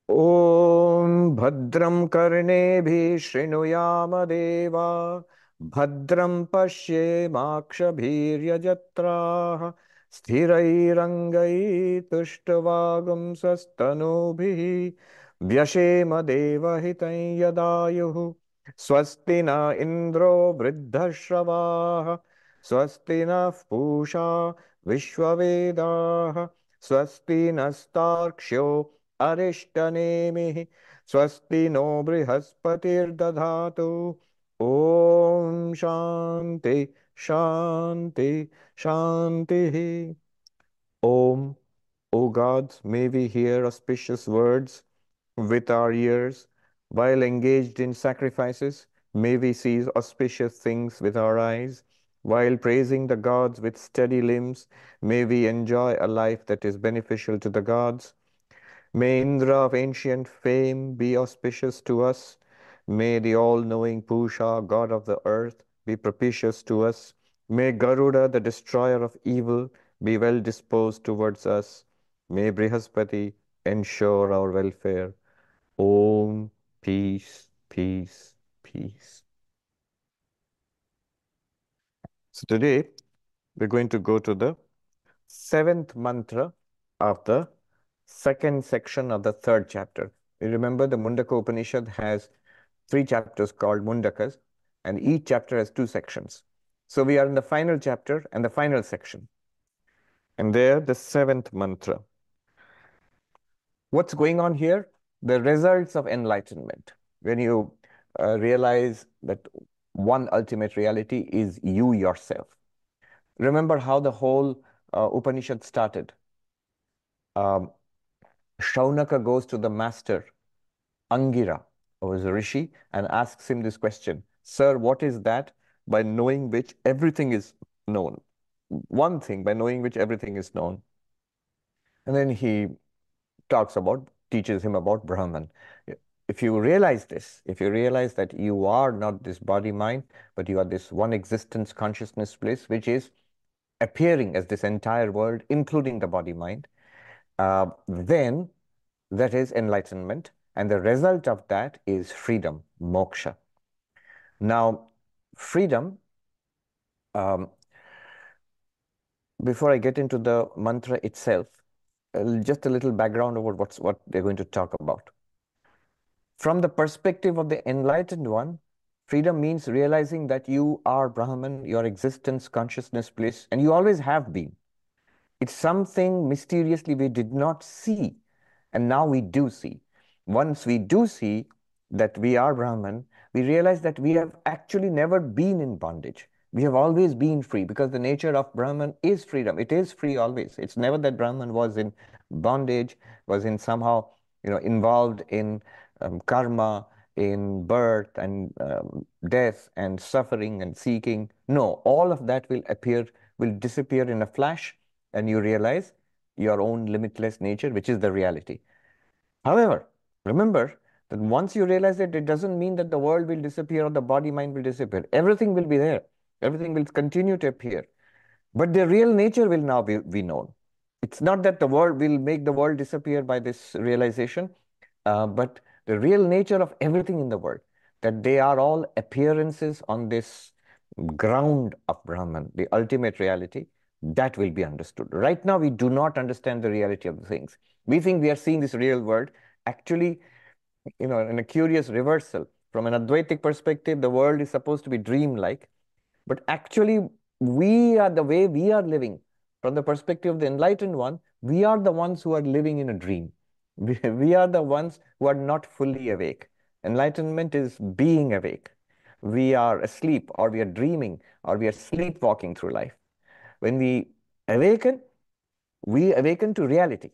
ॐ भद्रं कर्णेभिः शृणुयाम देवा भद्रं पश्येमाक्षभिर्यजत्राः स्थिरैरङ्गैस्तुष्टुवागुंसस्तनूभिः व्यशेम देवहितं यदायुः स्वस्ति न इन्द्रो वृद्धश्रवाः स्वस्ति नः पूषा विश्ववेदाः स्वस्ति नस्तार्क्ष्यो अरिष्टनेमिः स्वस्ति नो बृहस्पतिर्दधातु ॐ शान्ति शान्ति शान्तिः ॐ. O gods, may we hear auspicious words with our ears while engaged in sacrifices. May we see auspicious things with our eyes while praising the gods with steady limbs. May we enjoy a life that is beneficial to the gods. May Indra of ancient fame be auspicious to us. May the all-knowing Pusha, god of the earth, be propitious to us. May Garuda, the destroyer of evil, be well disposed towards us. May Brihaspati ensure our welfare. Om, peace, peace, peace. So today we're going to go to the seventh mantra of the second section of the third chapter. You remember the Mundaka Upanishad has three chapters called Mundakas, and each chapter has two sections. So we are in the final chapter and the final section. And there, the seventh mantra. What's going on here? The results of enlightenment. When you realize that one ultimate reality is you yourself. Remember how the whole Upanishad started. Shaunaka goes to the master, Angira, who is a rishi, and asks him this question: Sir, what is that by knowing which everything is known? One thing by knowing which everything is known. And then he teaches him about Brahman. If you realize this, if you realize that you are not this body mind, but you are this one existence consciousness bliss, which is appearing as this entire world, including the body mind, then that is enlightenment. And the result of that is freedom, moksha. Now, freedom, before I get into the mantra itself, just a little background about what they're going to talk about. From the perspective of the enlightened one, freedom means realizing that you are Brahman, your existence, consciousness, bliss, and you always have been. It's something mysteriously we did not see, and now we do see. Once we do see that we are Brahman, we realize that we have actually never been in bondage. We have always been free because the nature of Brahman is freedom. It is free always. It's never that Brahman was in bondage, was in somehow, involved in karma, in birth and death and suffering and seeking. No, all of that will disappear in a flash, and you realize your own limitless nature, which is the reality. However, remember that once you realize that, it doesn't mean that the world will disappear or the body mind will disappear. Everything will be there. Everything will continue to appear. But their real nature will now be known. It's not that the world will make the world disappear by this realization, but the real nature of everything in the world, that they are all appearances on this ground of Brahman, the ultimate reality, that will be understood. Right now, we do not understand the reality of the things. We think we are seeing this real world. Actually, in a curious reversal, from an Advaitic perspective, the world is supposed to be dream-like. But actually, the way we are living, from the perspective of the enlightened one, we are the ones who are living in a dream. We are the ones who are not fully awake. Enlightenment is being awake. We are asleep, or we are dreaming, or we are sleepwalking through life. When awaken, we awaken to reality.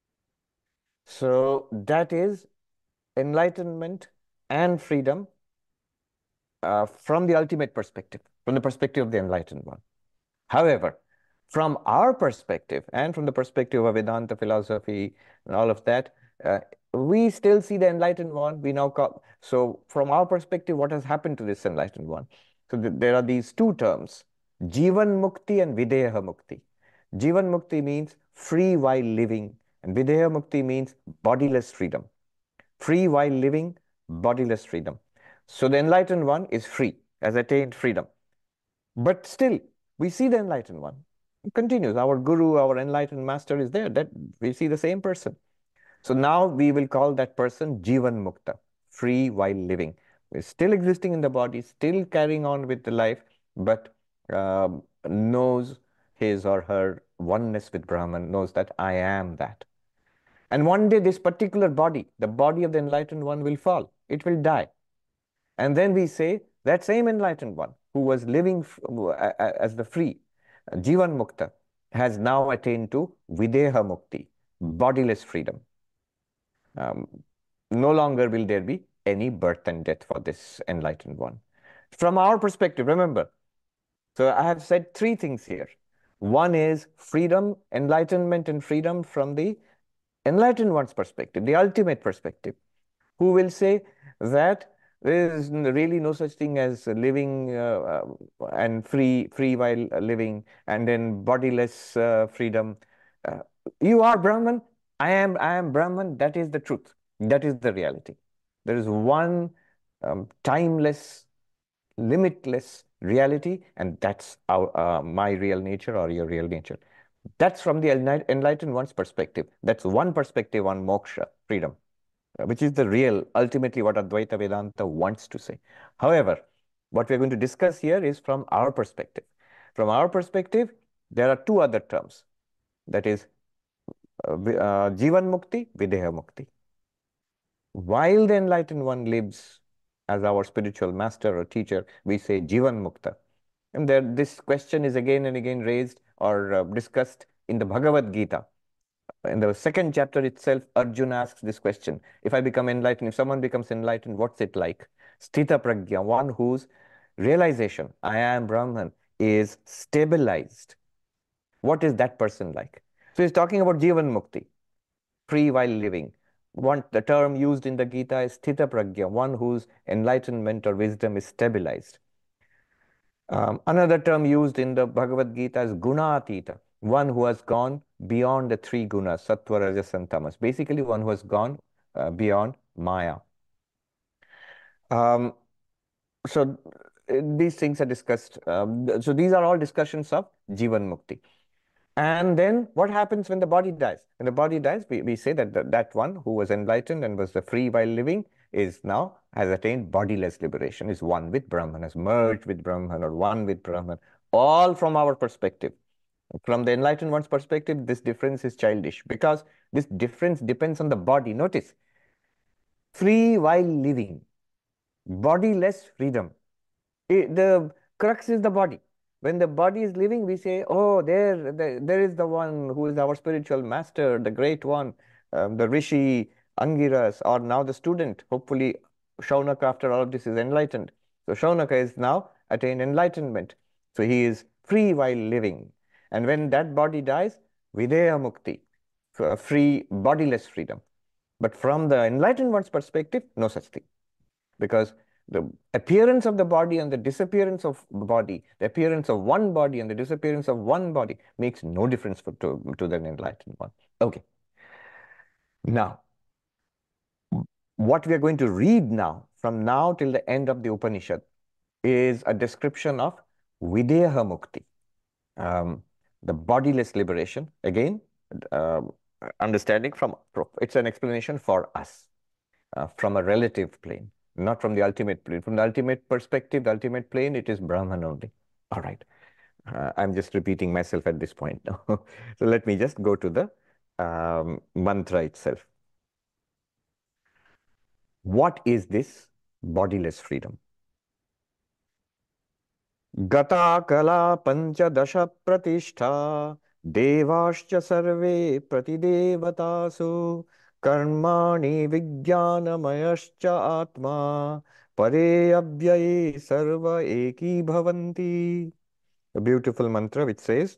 So that is enlightenment and freedom from the ultimate perspective, from the perspective of the enlightened one. However, from our perspective and from the perspective of Vedanta philosophy and all of that, we still see the enlightened one. So from our perspective, what has happened to this enlightened one? So there are these two terms, Jivan Mukti and Videha Mukti. Jivan Mukti means free while living, and Videha Mukti means bodiless freedom. free while living, bodiless freedom. So the enlightened one is free, has attained freedom. But still, we see the enlightened one. It continues. Our guru, our enlightened master is there. That we see the same person. So now we will call that person Jivan Mukta, free while living. We're still existing in the body, still carrying on with the life, but knows his or her oneness with Brahman, knows that I am that. And one day this particular body, the body of the enlightened one, will fall. It will die. And then we say that same enlightened one who was living as the free, Jivan Mukta, has now attained to Videha Mukti, bodiless freedom. No longer will there be any birth and death for this enlightened one. From our perspective, remember, so I have said three things here. One is freedom, enlightenment and freedom from the enlightened one's perspective, the ultimate perspective, who will say that there is really no such thing as living and free while living, and then bodiless freedom. Uh, you are Brahman, I am Brahman, that is the truth. That is the reality. There is one timeless, limitless reality, and that's my real nature or your real nature. That's from the enlightened one's perspective. That's one perspective on moksha, freedom, which is the real, ultimately what Advaita Vedanta wants to say. However, what we're going to discuss here is from our perspective. From our perspective, there are two other terms. That is Jivan Mukti, Videha Mukti. While the enlightened one lives as our spiritual master or teacher, we say Jivan Mukta. And there, this question is again and again raised or discussed in the Bhagavad Gita. In the second chapter itself, Arjuna asks this question. If I become enlightened, if someone becomes enlightened, what's it like? Sthita Pragya, one whose realization, I am Brahman, is stabilized. What is that person like? So he's talking about Jivan Mukti, free while living. The term used in the Gita is Sthita Pragya, one whose enlightenment or wisdom is stabilized. Another term used in the Bhagavad Gita is Gunatita, one who has gone beyond the three gunas, Sattva, Rajas, and Tamas. Basically, one who has gone beyond Maya. Um, so these things are discussed. So these are all discussions of Jivan Mukti. And then what happens when the body dies? When the body dies, we say that that one who was enlightened and was the free while living is now has attained bodiless liberation, is one with Brahman, has merged with Brahman or one with Brahman, all from our perspective. From the enlightened one's perspective, this difference is childish because this difference depends on the body. Notice, free while living, bodiless freedom. The crux is the body. When the body is living, we say, oh, there is the one who is our spiritual master, the great one, the Rishi, Angiras, or now the student. Hopefully, Shaunaka, after all of this, is enlightened. So Shaunaka is now attained enlightenment. So he is free while living. And when that body dies, Videha Mukti, free, bodiless freedom. But from the enlightened one's perspective, no such thing. Because the appearance of the body and the disappearance of the body, the appearance of one body and the disappearance of one body makes no difference to the enlightened one. Okay. Now, what we are going to read now, from now till the end of the Upanishad, is a description of Videha Mukti, the bodiless liberation. Again, understanding it's an explanation for us from a relative plane, not from the ultimate plane. From the ultimate perspective, the ultimate plane, it is Brahman only. All right. I'm just repeating myself at this point now. So let me just go to the mantra itself. What is this bodiless freedom? Gata kala panchadasha pratishtha devascha sarve pratidevatasu karmani vijnanamayascha atma pare abhyaye sarva eki bhavanti. A beautiful mantra which says,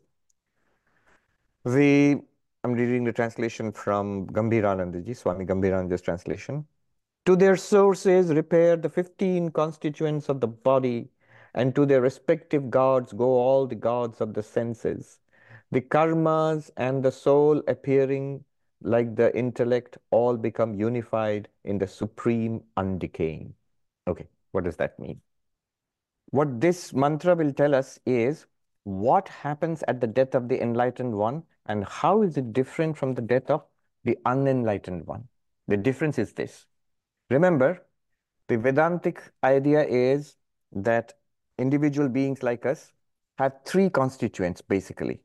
I'm reading the translation from Gambhiranandaji, Swami Gambhirananda's translation. To their sources repair the 15 constituents of the body, and to their respective gods go all the gods of the senses. The karmas and the soul appearing like the intellect, all become unified in the supreme undecaying. Okay, what does that mean? What this mantra will tell us is what happens at the death of the enlightened one and how is it different from the death of the unenlightened one. The difference is this. Remember, the Vedantic idea is that individual beings like us have three constituents, basically.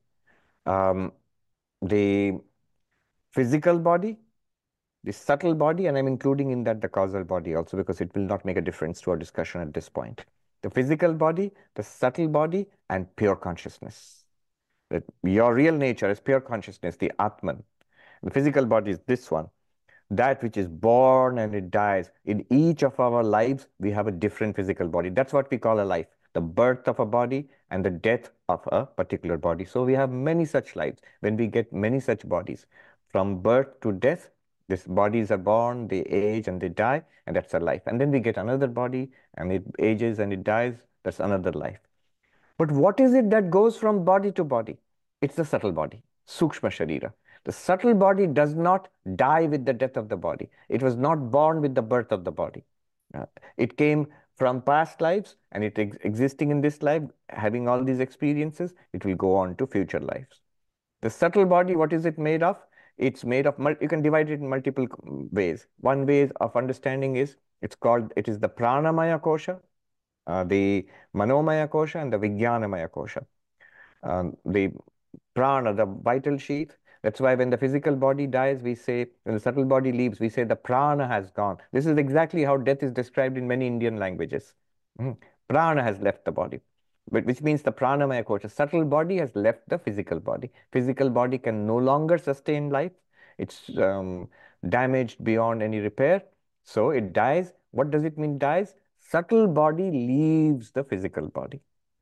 The physical body, the subtle body, and I'm including in that the causal body also because it will not make a difference to our discussion at this point. The physical body, the subtle body, and pure consciousness. That your real nature is pure consciousness, the Atman. The physical body is this one, that which is born and it dies. In each of our lives, we have a different physical body. That's what we call a life, the birth of a body and the death of a particular body. So we have many such lives. When we get many such bodies, from birth to death, these bodies are born, they age and they die, and that's a life. And then we get another body and it ages and it dies, that's another life. But what is it that goes from body to body? It's the subtle body, Sukshma Sharira. The subtle body does not die with the death of the body. It was not born with the birth of the body. It came from past lives and it existing in this life, having all these experiences, it will go on to future lives. The subtle body, what is it made of? It's made of, you can divide it in multiple ways. One way of understanding is, it is the Pranamaya Kosha, the Manomaya Kosha and the Vijnanamaya Kosha. The prana, the vital sheath. That's why when the physical body dies, we say, when the subtle body leaves, we say the prana has gone. This is exactly how death is described in many Indian languages. Prana has left the body, which means the pranamaya kosha. Subtle body has left the physical body. Physical body can no longer sustain life. It's damaged beyond any repair. So it dies. What does it mean dies? Subtle body leaves the physical body.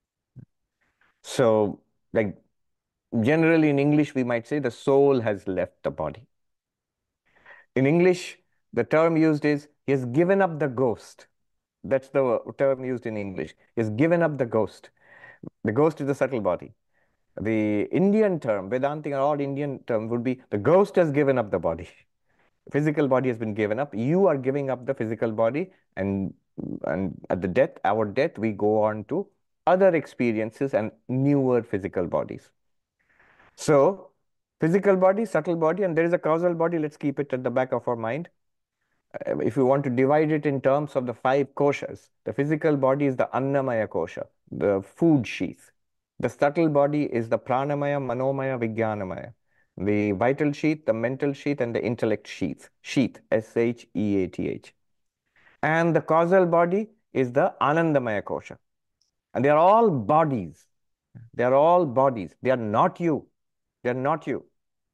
So, like, generally in English, we might say the soul has left the body. In English, the term used is he has given up the ghost. That's the term used in English. He has given up the ghost. The ghost is the subtle body. The Indian term, Vedantic or all Indian term would be the ghost has given up the body. Physical body has been given up. You are giving up the physical body, and at the death, our death, we go on to other experiences and newer physical bodies. So, physical body, subtle body, and there is a causal body. Let's keep it at the back of our mind. If you want to divide it in terms of the five koshas, the physical body is the Annamaya kosha, the food sheath. The subtle body is the Pranamaya, Manomaya, Vijnanamaya. The vital sheath, the mental sheath, and the intellect sheath. Sheath, Sheath. And the causal body is the Anandamaya kosha. And they are all bodies. They are all bodies. They are not you. They are not you.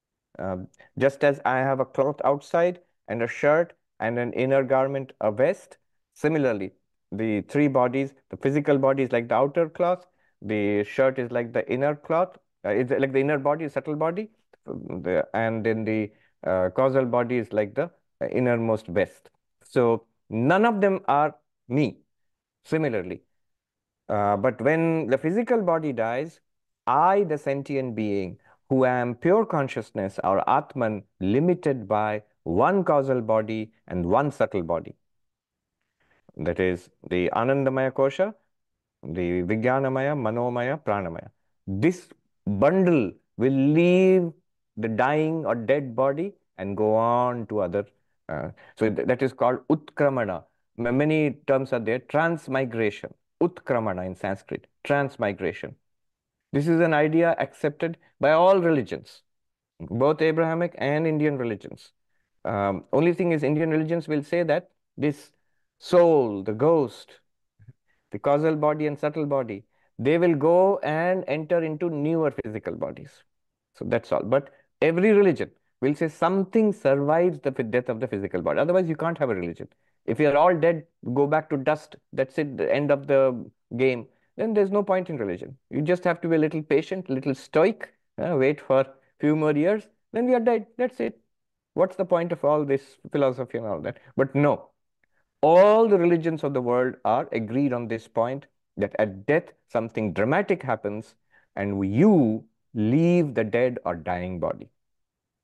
Just as I have a cloth outside and a shirt and an inner garment, a vest, similarly, the three bodies, the physical body is like the outer cloth, the shirt is like the inner cloth, it's like the inner body, subtle body, and then the causal body is like the innermost vest. So none of them are me, similarly. But when the physical body dies, I, the sentient being, who am pure consciousness or Atman, limited by one causal body and one subtle body. That is the Anandamaya Kosha, the Vijnanamaya, Manomaya, Pranamaya. This bundle will leave the dying or dead body and go on to other. So that is called Utkramana. Many terms are there. Transmigration. Utkramana in Sanskrit. Transmigration. This is an idea accepted by all religions, both Abrahamic and Indian religions. Only thing is, Indian religions will say that this soul, the ghost, the causal body and subtle body, they will go and enter into newer physical bodies. So that's all. But every religion will say something survives the death of the physical body. Otherwise, you can't have a religion. If you are all dead, go back to dust, that's it, the end of the game, then there's no point in religion. You just have to be a little patient, a little stoic, wait for a few more years, then we are dead. That's it. What's the point of all this philosophy and all that? But no, all the religions of the world are agreed on this point that at death something dramatic happens and you leave the dead or dying body.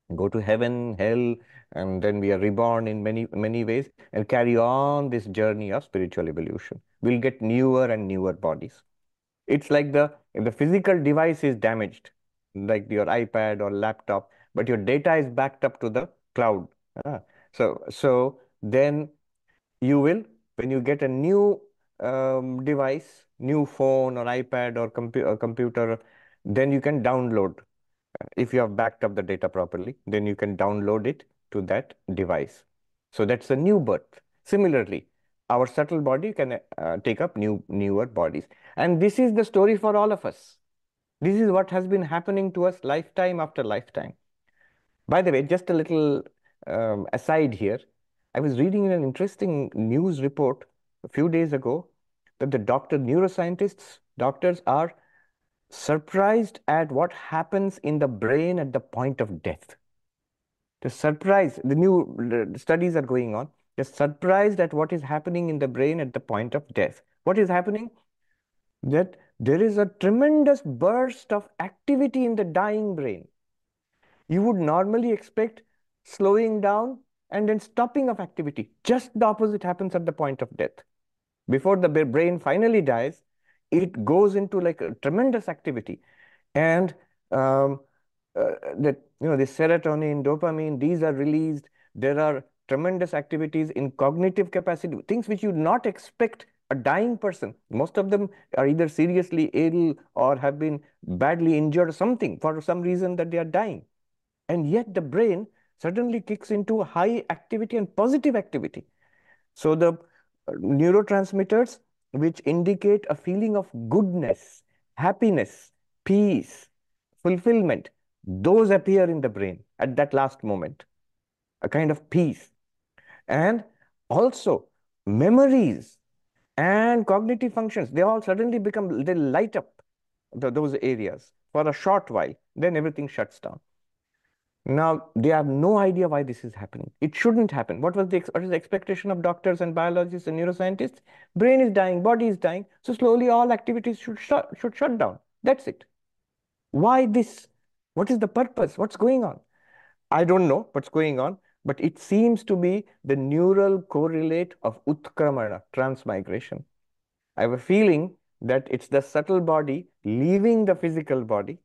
go to heaven, hell, and then we are reborn in many, many ways and carry on this journey of spiritual evolution. We'll get newer and newer bodies. It's like if the physical device is damaged, like your iPad or laptop, but your data is backed up to the cloud. Ah, so then you will, when you get a new device, new phone or iPad or computer, then you can download. If you have backed up the data properly, then you can download it to that device. So that's a new birth. Similarly, our subtle body can take up newer bodies. And this is the story for all of us. This is what has been happening to us lifetime after lifetime. By the way, just a little aside here. I was reading an interesting news report a few days ago that the neuroscientists, doctors are surprised at what happens in the brain at the point of death. They're surprised. The studies are going on. They're surprised at what is happening in the brain at the point of death. What is happening? That there is a tremendous burst of activity in the dying brain. You would normally expect slowing down and then stopping of activity. Just the opposite happens at the point of death. Before the brain finally dies, it goes into like a tremendous activity. And um, that, the serotonin, dopamine, these are released. There are tremendous activities in cognitive capacity, things which you not expect a dying person. Most of them are either seriously ill or have been badly injured or something for some reason that they are dying. And yet the brain suddenly kicks into high activity and positive activity. So the neurotransmitters which indicate a feeling of goodness, happiness, peace, fulfillment, those appear in the brain at that last moment, a kind of peace. And also memories and cognitive functions, they all suddenly they light up those areas for a short while, then everything shuts down. Now, they have no idea why this is happening. It shouldn't happen. What is the expectation of doctors and biologists and neuroscientists? Brain is dying, body is dying, so slowly all activities should shut down. That's it. Why this? What is the purpose? What's going on? I don't know what's going on, but it seems to be the neural correlate of Utkramana, transmigration. I have a feeling that it's the subtle body leaving the physical body.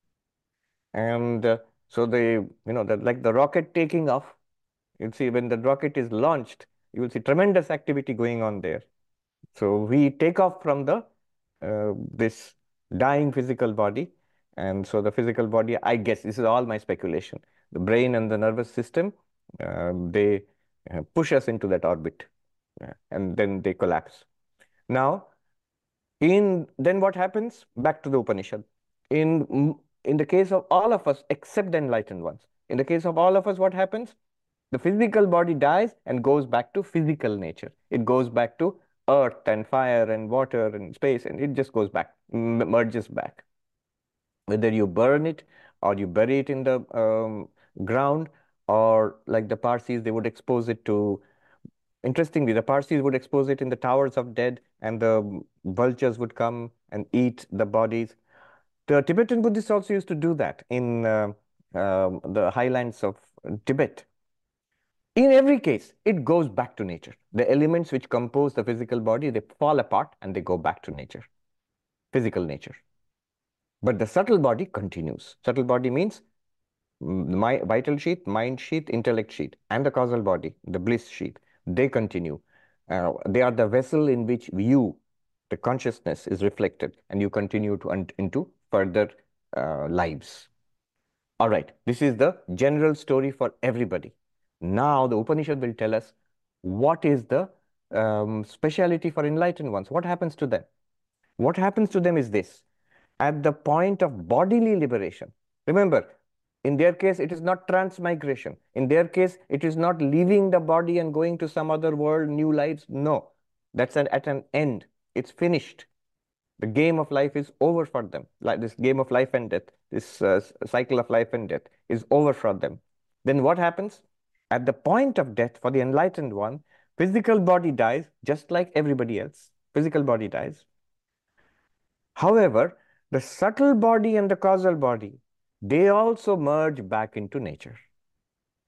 And so like the rocket taking off, you'll see when the rocket is launched, you will see tremendous activity going on there. So we take off from this dying physical body. And so the physical body, I guess, this is all my speculation. The brain and the nervous system, they push us into that orbit, and then they collapse. Now, then what happens? Back to the Upanishad. In the case of all of us, except the enlightened ones, in the case of all of us, what happens? The physical body dies and goes back to physical nature. It goes back to earth and fire and water and space, and it just goes back, merges back. Whether you burn it or you bury it in the ground, or like the Parsis, they would expose it to. Interestingly, the Parsis would expose it in the towers of dead, and the vultures would come and eat the bodies. The Tibetan Buddhists also used to do that in the highlands of Tibet. In every case, it goes back to nature. The elements which compose the physical body, they fall apart and they go back to nature, physical nature. But the subtle body continues. Subtle body means my vital sheath, mind sheath, intellect sheath, and the causal body, the bliss sheath, they continue. They are the vessel in which you, the consciousness, is reflected, and you continue into further lives. All right, this is the general story for everybody. Now the Upanishad will tell us what is the speciality for enlightened ones. What happens to them? What happens to them is this. At the point of bodily liberation, remember, in their case, it is not transmigration. In their case, it is not leaving the body and going to some other world, new lives. No, that's at an end. It's finished. The game of life is over for them. Like this game of life and death, this cycle of life and death is over for them. Then what happens? At the point of death for the enlightened one, physical body dies just like everybody else. Physical body dies. However, the subtle body and the causal body, they also merge back into nature.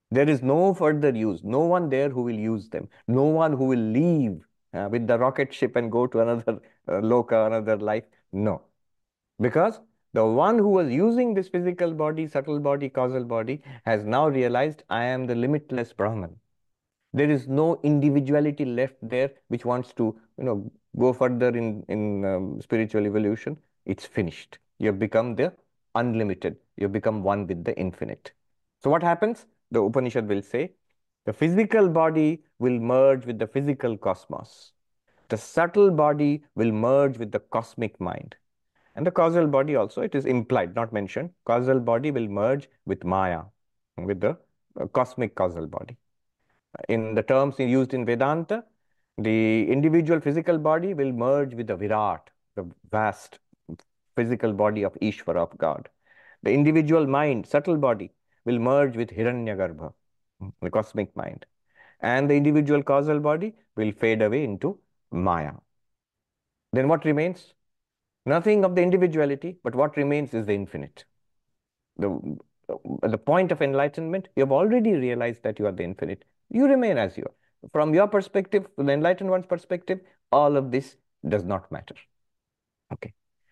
There is no further use, no one there who will use them, no one who will leave with the rocket ship and go to another loka, another life. No. Because the one who was using this physical body, subtle body, causal body, has now realized I am the limitless Brahman. There is no individuality left there which wants to, go further in spiritual evolution. It's finished. You have become the unlimited. You have become one with the infinite. So what happens? The Upanishad will say, the physical body will merge with the physical cosmos. The subtle body will merge with the cosmic mind. And the causal body also, it is implied, not mentioned. Causal body will merge with Maya, with the cosmic causal body. In the terms used in Vedanta, the individual physical body will merge with the Virat, the vast physical body of Ishvara, of God. The individual mind, subtle body, will merge with Hiranyagarbha, the cosmic mind. And the individual causal body will fade away into Maya. Then what remains? Nothing of the individuality, but what remains is the infinite. The point of enlightenment, you have already realized that you are the infinite. You remain as you are. From your perspective, the enlightened one's perspective, all of this does not matter. Okay.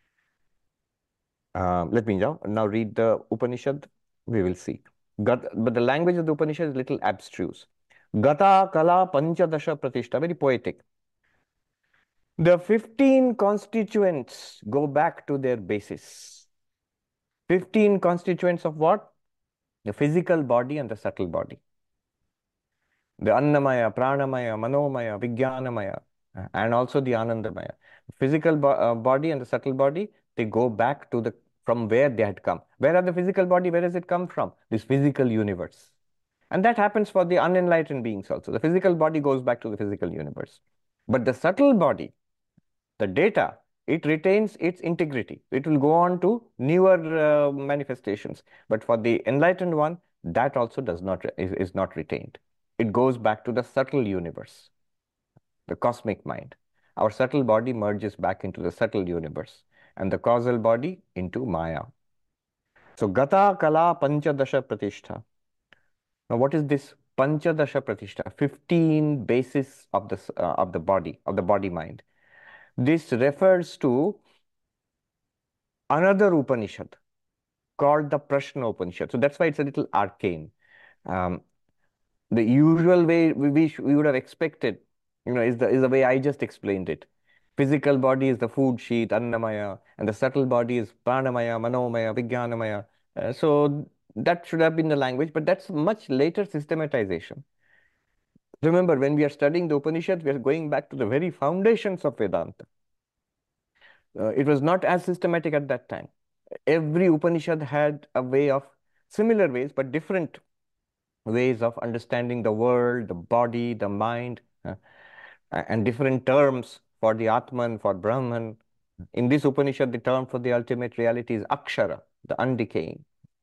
Let me now read the Upanishad. We will see. But the language of the Upanishad is a little abstruse. Gata Kala Panchadasha Pratishta, very poetic. The 15 constituents go back to their basis. 15 constituents of what? The physical body and the subtle body. The Annamaya, Pranamaya, Manomaya, Vijnanamaya, and also the Anandamaya. Physical body and the subtle body, they go back to from where they had come. Where are the physical body? Where does it come from? This physical universe. And that happens for the unenlightened beings also. The physical body goes back to the physical universe. But the subtle body, the data, it retains its integrity. It will go on to newer manifestations. But for the enlightened one, that also is not retained. It goes back to the subtle universe, the cosmic mind. Our subtle body merges back into the subtle universe, and the causal body into Maya. So, Gata Kala Panchadasha Pratishtha. Now, what is this Panchadasha Pratishtha? 15 bases of the body mind. This refers to another Upanishad called the Prashna Upanishad. So that's why it's a little arcane. Um, the usual way we would have expected, is the way I just explained it. Physical body is the food sheet, Annamaya, and the subtle body is Pranamaya, Manomaya, Vijnanamaya. So that should have been the language, but that's much later systematization. Remember, when we are studying the Upanishads, we are going back to the very foundations of Vedanta. It was not as systematic at that time. Every Upanishad had a way of similar ways, but different ways of understanding the world, the body, the mind, and different terms for the Atman, for Brahman. In this Upanishad, the term for the ultimate reality is Akshara, the undecaying.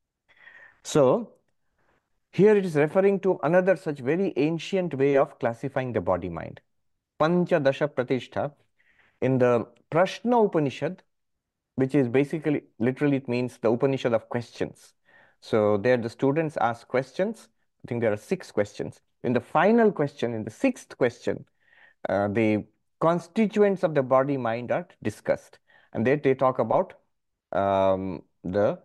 So, here it is referring to another such very ancient way of classifying the body-mind. Panchadasha Pratishtha. In the Prashna Upanishad, which is basically, literally, it means the Upanishad of questions. So there the students ask questions. I think there are 6 questions. In the final question, in the 6th question, the constituents of the body mind are discussed. And there they talk about the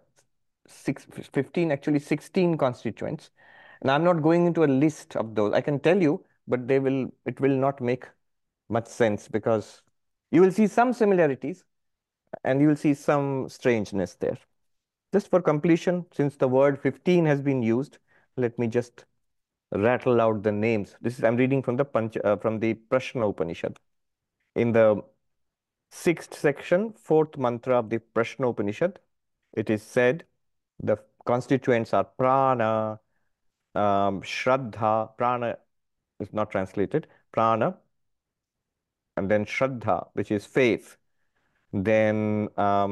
15, actually 16 constituents. And I'm not going into a list of those. I can tell you, but it will not make much sense because you will see some similarities and you will see some strangeness there. Just for completion, since the word 15 has been used, let me just rattle out the names. I'm reading from the Prashna Upanishad. In the 6th section, 4th mantra of the Prashna Upanishad, it is said the constituents are prana, shraddha, prana is not translated, prana, and then shraddha, which is faith, then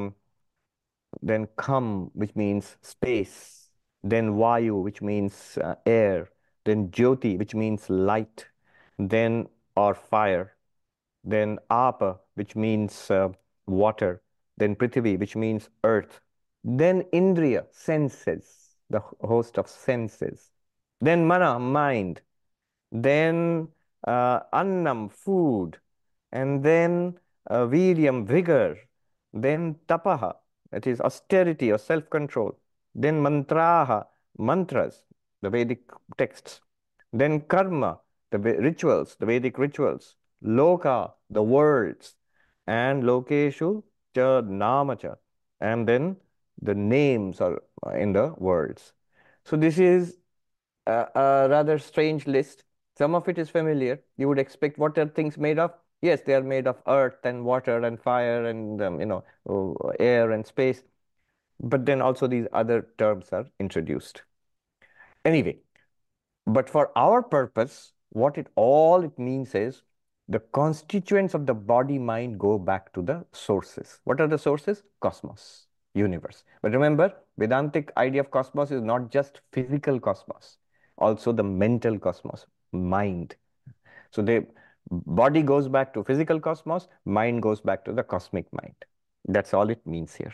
kham, which means space, then vayu, which means air, then jyoti, which means light, then or fire, then apa, which means water, then prithvi, which means earth, then indriya, senses, the host of senses, Then mana, mind. Then annam, food. And then viryam, vigor. Then tapaha, that is austerity or self-control. Then mantraha, mantras, the Vedic texts. Then karma, the rituals, the Vedic rituals. Loka, the worlds. And lokeshu cha namacha. And then the names are in the worlds. So this is a rather strange list. Some of it is familiar. You would expect what are things made of? Yes, they are made of earth and water and fire and air and space. But then also these other terms are introduced. Anyway, but for our purpose, what it all it means is the constituents of the body mind go back to the sources. What are the sources? Cosmos, universe. But remember, Vedantic idea of cosmos is not just physical cosmos, also the mental cosmos, mind. So the body goes back to physical cosmos, mind goes back to the cosmic mind. That's all it means here.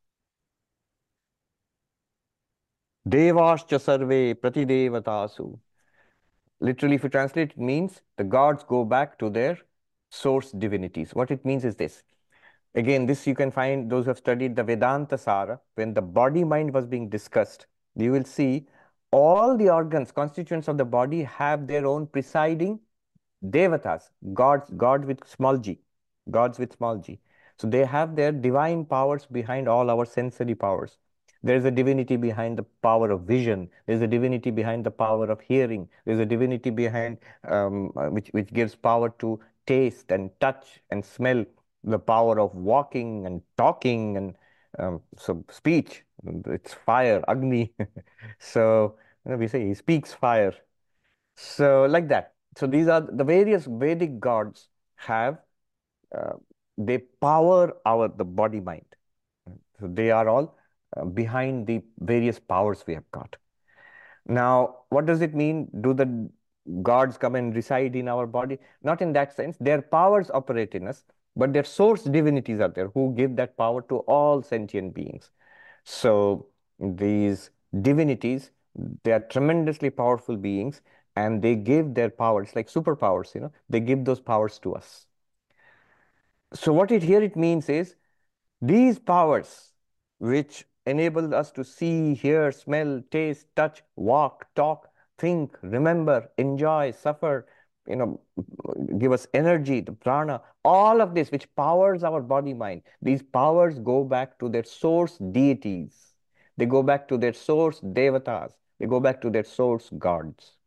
Devascha sarve pratidevatasu. Literally, if you translate, it means the gods go back to their source divinities. What it means is this. Again, this you can find those who have studied the Vedanta Sara, when the body mind was being discussed, you will see all the organs, constituents of the body have their own presiding devatas, gods, God with small g, gods with small g. So they have their divine powers behind all our sensory powers. There is a divinity behind the power of vision. There's a divinity behind the power of hearing. There's a divinity behind which gives power to taste and touch and smell, the power of walking and talking and so speech. It's fire, Agni. So we say he speaks fire. So like that. So these are the various Vedic gods have uh, they power the body mind. So they are all behind the various powers we have got. Now, what does it mean? Do the gods come and reside in our body? Not in that sense. Their powers operate in us, but their source divinities are there who give that power to all sentient beings. So these divinities, they are tremendously powerful beings and they give their powers, like superpowers, they give those powers to us. So what it here it means is these powers, which enable us to see, hear, smell, taste, touch, walk, talk, think, remember, enjoy, suffer, you know, give us energy, the prana, all of this which powers our body mind, these powers go back to their source deities. They go back to their source devatas. They go back to their source gods.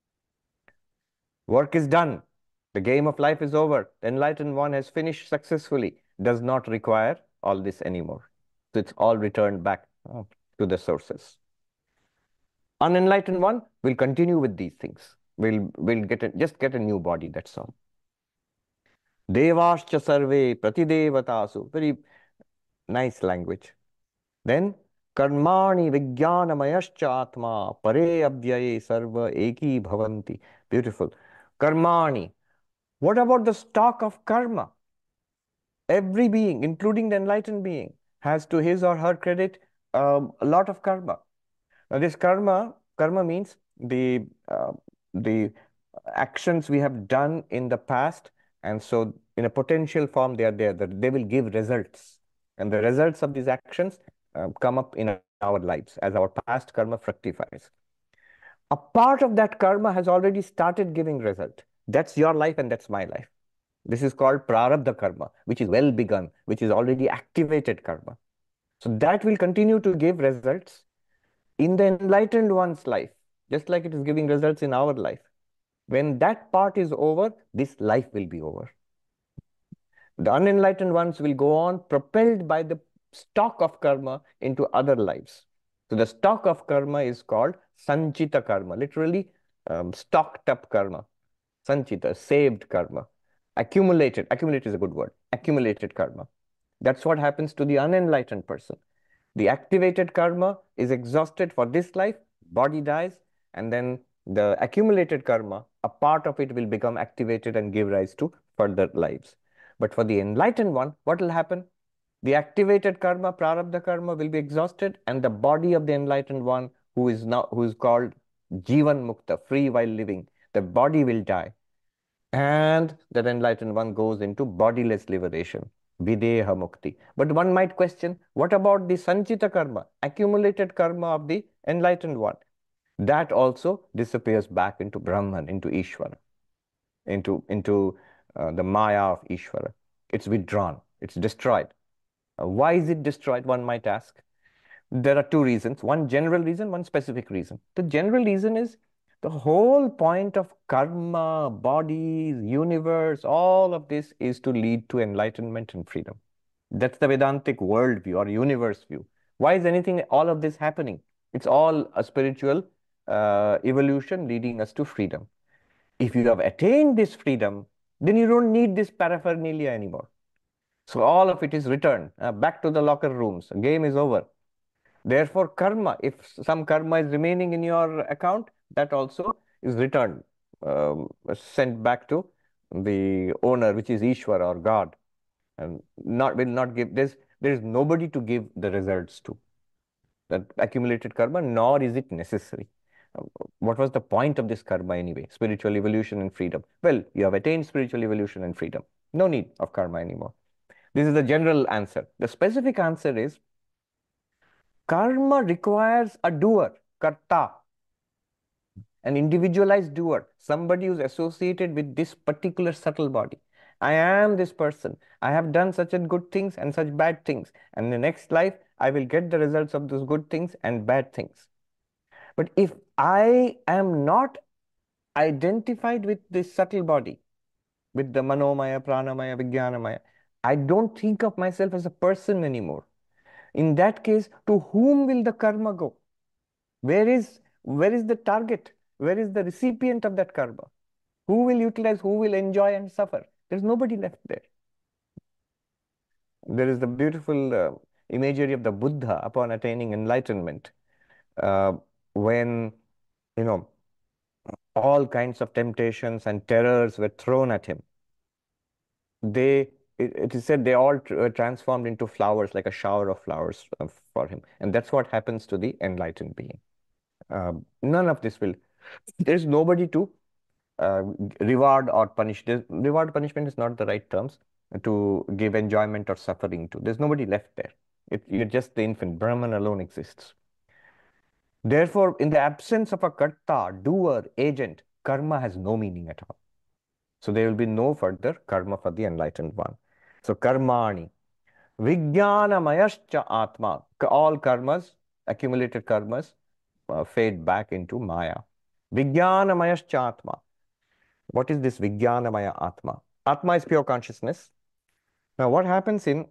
Work is done. The game of life is over. The enlightened one has finished successfully, does not require all this anymore. So it's all returned back to the sources. Unenlightened one will continue with these things. Will just get a new body, that's all. Devascha sarve pratidevatasu. Very nice language. Then karmani vijnanamayascha atma pare abhyaye sarva eki bhavanti. Beautiful. Karmani. What about the stock of karma? Every being, including the enlightened being, has to his or her credit a lot of karma. Now, this karma means the actions we have done in the past, and so in a potential form they are there. That they will give results, and the results of these actions come up in our lives as our past karma fructifies. A part of that karma has already started giving result. That's your life, and that's my life. This is called prarabdha karma, which is well begun, which is already activated karma. So that will continue to give results in the enlightened one's life, just like it is giving results in our life. When that part is over, this life will be over. The unenlightened ones will go on propelled by the stock of karma into other lives. So the stock of karma is called sanchita karma, literally stocked up karma. Sanchita, saved karma. Accumulated is a good word, accumulated karma. That's what happens to the unenlightened person. The activated karma is exhausted for this life, body dies, and then the accumulated karma, a part of it will become activated and give rise to further lives. But for the enlightened one, what will happen? The activated karma, prarabdha karma, will be exhausted, and the body of the enlightened one, who is called Jivan Mukta, free while living. The body will die. And that enlightened one goes into bodiless liberation, Videha Mukti. But one might question, what about the Sanchita karma, accumulated karma of the enlightened one? That also disappears back into Brahman, into Ishvara, into the Maya of Ishvara. It's withdrawn, it's destroyed. Why is it destroyed, one might ask? There are two reasons, one general reason, one specific reason. The general reason is the whole point of karma, bodies, universe, all of this is to lead to enlightenment and freedom. That's the Vedantic worldview or universe view. Why is anything, all of this happening? It's all a spiritual evolution leading us to freedom. If you have attained this freedom, then you don't need this paraphernalia anymore. So all of it is returned back to the locker rooms. Game is over. Therefore, karma, if some karma is remaining in your account, that also is returned, sent back to the owner, which is Ishvara or God, and will not give this. There is nobody to give the results to that accumulated karma, nor is it necessary. What was the point of this karma anyway? Spiritual evolution and freedom. Well, you have attained spiritual evolution and freedom. No need of karma anymore. This is the general answer. The specific answer is karma requires a doer, karta, an individualized doer, somebody who's associated with this particular subtle body. I am this person. I have done such good things and such bad things. And in the next life, I will get the results of those good things and bad things. But if I am not identified with this subtle body, with the manomaya, pranamaya, vijnanamaya, I don't think of myself as a person anymore. In that case, to whom will the karma go? Where is the target? Where is the recipient of that karma? Who will utilize, who will enjoy and suffer? There's nobody left there. There is the beautiful imagery of the Buddha upon attaining enlightenment, uh, when, you know, all kinds of temptations and terrors were thrown at him. It is said they all transformed into flowers, like a shower of flowers for him. And that's what happens to the enlightened being. None of this will, there's nobody to reward or punish. Reward punishment is not the right terms to give enjoyment or suffering to. There's nobody left there. You're just the infant. Brahman alone exists. Therefore, in the absence of a karta, doer, agent, karma has no meaning at all. So there will be no further karma for the enlightened one. So karmani, vijnanamayascha atma, all karmas, accumulated karmas, fade back into maya. Vijnanamayascha atma. What is this Vijnanamaya Atma? Atma is pure consciousness. Now, what happens in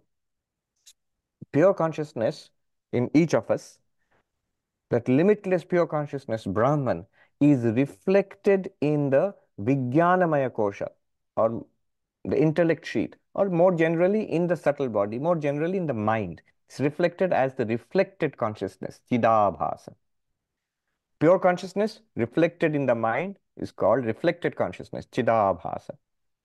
pure consciousness in each of us, that limitless pure consciousness, Brahman, is reflected in the Vijnanamaya Kosha, or the intellect sheet, or more generally in the subtle body, more generally in the mind. It's reflected as the reflected consciousness, Chidabhasa. Pure consciousness reflected in the mind is called reflected consciousness, Chidabhasa.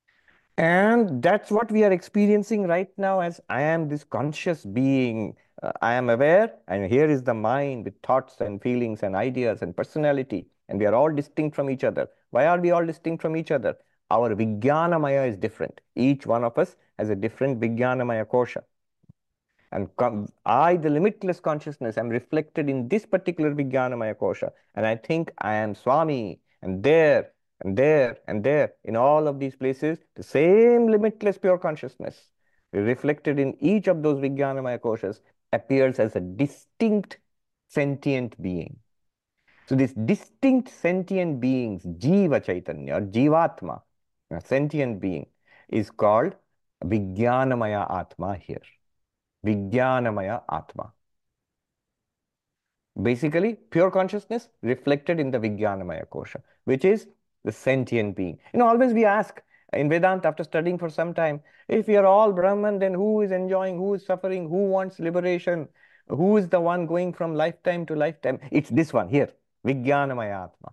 And that's what we are experiencing right now as I am this conscious being. I am aware, and here is the mind with thoughts and feelings and ideas and personality. And we are all distinct from each other. Why are we all distinct from each other? Our Vijnanamaya is different. Each one of us has a different Vijnanamaya kosha. And I, the limitless consciousness, am reflected in this particular Vijnanamaya kosha. And I think I am Swami. And there, and there, and there, in all of these places, the same limitless pure consciousness, reflected in each of those Vijnanamaya koshas, appears as a distinct sentient being. So these distinct sentient beings, Jiva Chaitanya or Jivatma, a sentient being, is called Vijnanamaya Atma here. Vijnanamaya Atma. Basically, pure consciousness reflected in the Vijnanamaya Kosha, which is the sentient being. Always we ask in Vedanta, after studying for some time, if we are all Brahman, then who is enjoying, who is suffering, who wants liberation, who is the one going from lifetime to lifetime? It's this one here, Vijnanamaya Atma.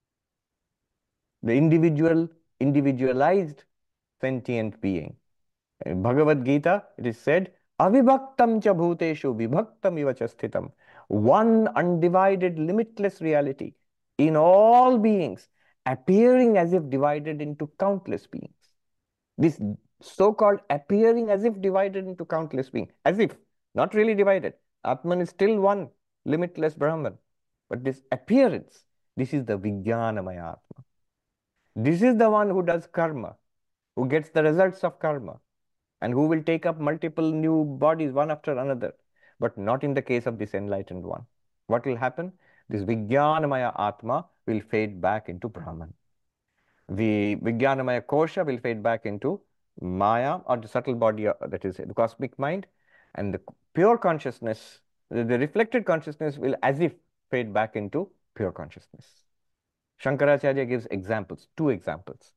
The individualized sentient being. In Bhagavad Gita, it is said, Avibhaktam cha bhuteshu vibhaktam iva cha sthitam. One undivided, limitless reality in all beings, appearing as if divided into countless beings. This so-called appearing as if divided into countless beings, as if, not really divided. Atman is still one, limitless Brahman. But this appearance, this is the Vijnanamaya Atma. This is the one who does karma, who gets the results of karma, and who will take up multiple new bodies one after another. But not in the case of this enlightened one. What will happen? This Vijnanamaya Atma will fade back into Brahman. The Vijnanamaya Kosha will fade back into Maya, or the subtle body, that is the cosmic mind, and the pure consciousness, the reflected consciousness will as if fade back into pure consciousness. Shankaracharya gives examples, two examples.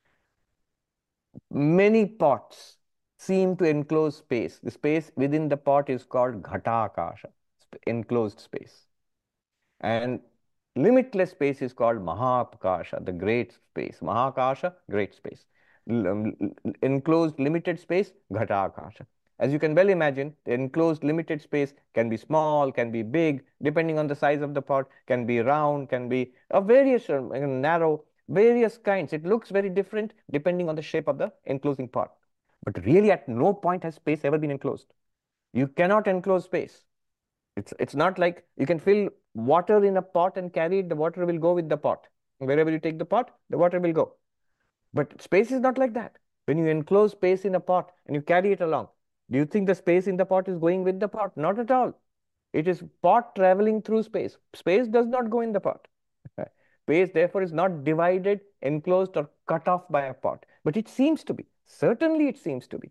Many pots seem to enclose space. The space within the pot is called Ghatakasha, enclosed space. And limitless space is called Mahakasha, the great space. Mahakasha, great space. Enclosed limited space, Ghatakasha. As you can well imagine, the enclosed limited space can be small, can be big, depending on the size of the pot, can be round, can be of various narrow, various kinds. It looks very different depending on the shape of the enclosing pot. But really at no point has space ever been enclosed. You cannot enclose space. It's not like you can fill water in a pot and carry it, the water will go with the pot. Wherever you take the pot, the water will go. But space is not like that. When you enclose space in a pot and you carry it along, do you think the space in the pot is going with the pot? Not at all. It is pot traveling through space. Space does not go in the pot. Space, therefore, is not divided, enclosed, or cut off by a pot. But it seems to be. Certainly, it seems to be.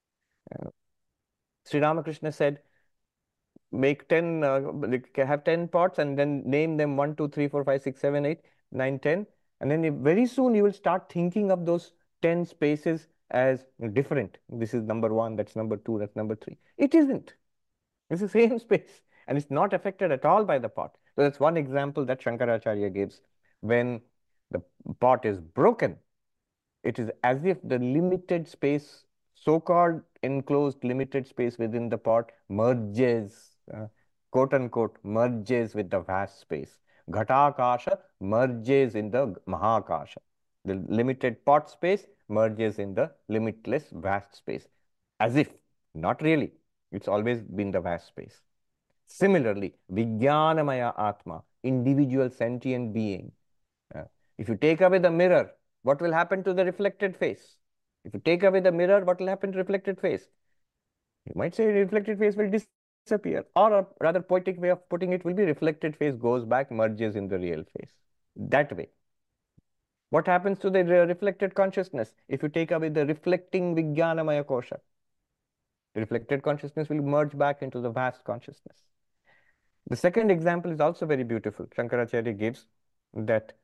Sri Ramakrishna said, make 10, have 10 pots and then name them 1, 2, 3, 4, 5, 6, 7, 8, 9, 10. And then very soon you will start thinking of those 10 spaces as different. This is number 1, that's number 2, that's number 3. It isn't. It's the same space and it's not affected at all by the pot. So that's one example that Shankaracharya gives. When the pot is broken, it is as if the limited space, so-called enclosed limited space within the pot merges, quote unquote, merges with the vast space. Ghatakasha merges in the Mahakasha. The limited pot space merges in the limitless vast space. As if, not really. It's always been the vast space. Similarly, Vijnanamaya Atma, individual sentient being. If you take away the mirror, what will happen to the reflected face? If you take away the mirror, what will happen to reflected face? You might say reflected face will disappear, or a rather poetic way of putting it will be reflected face goes back, merges in the real face. That way. What happens to the reflected consciousness if you take away the reflecting Vijnanamaya Kosha? The reflected consciousness will merge back into the vast consciousness. The second example is also very beautiful. Shankaracharya gives that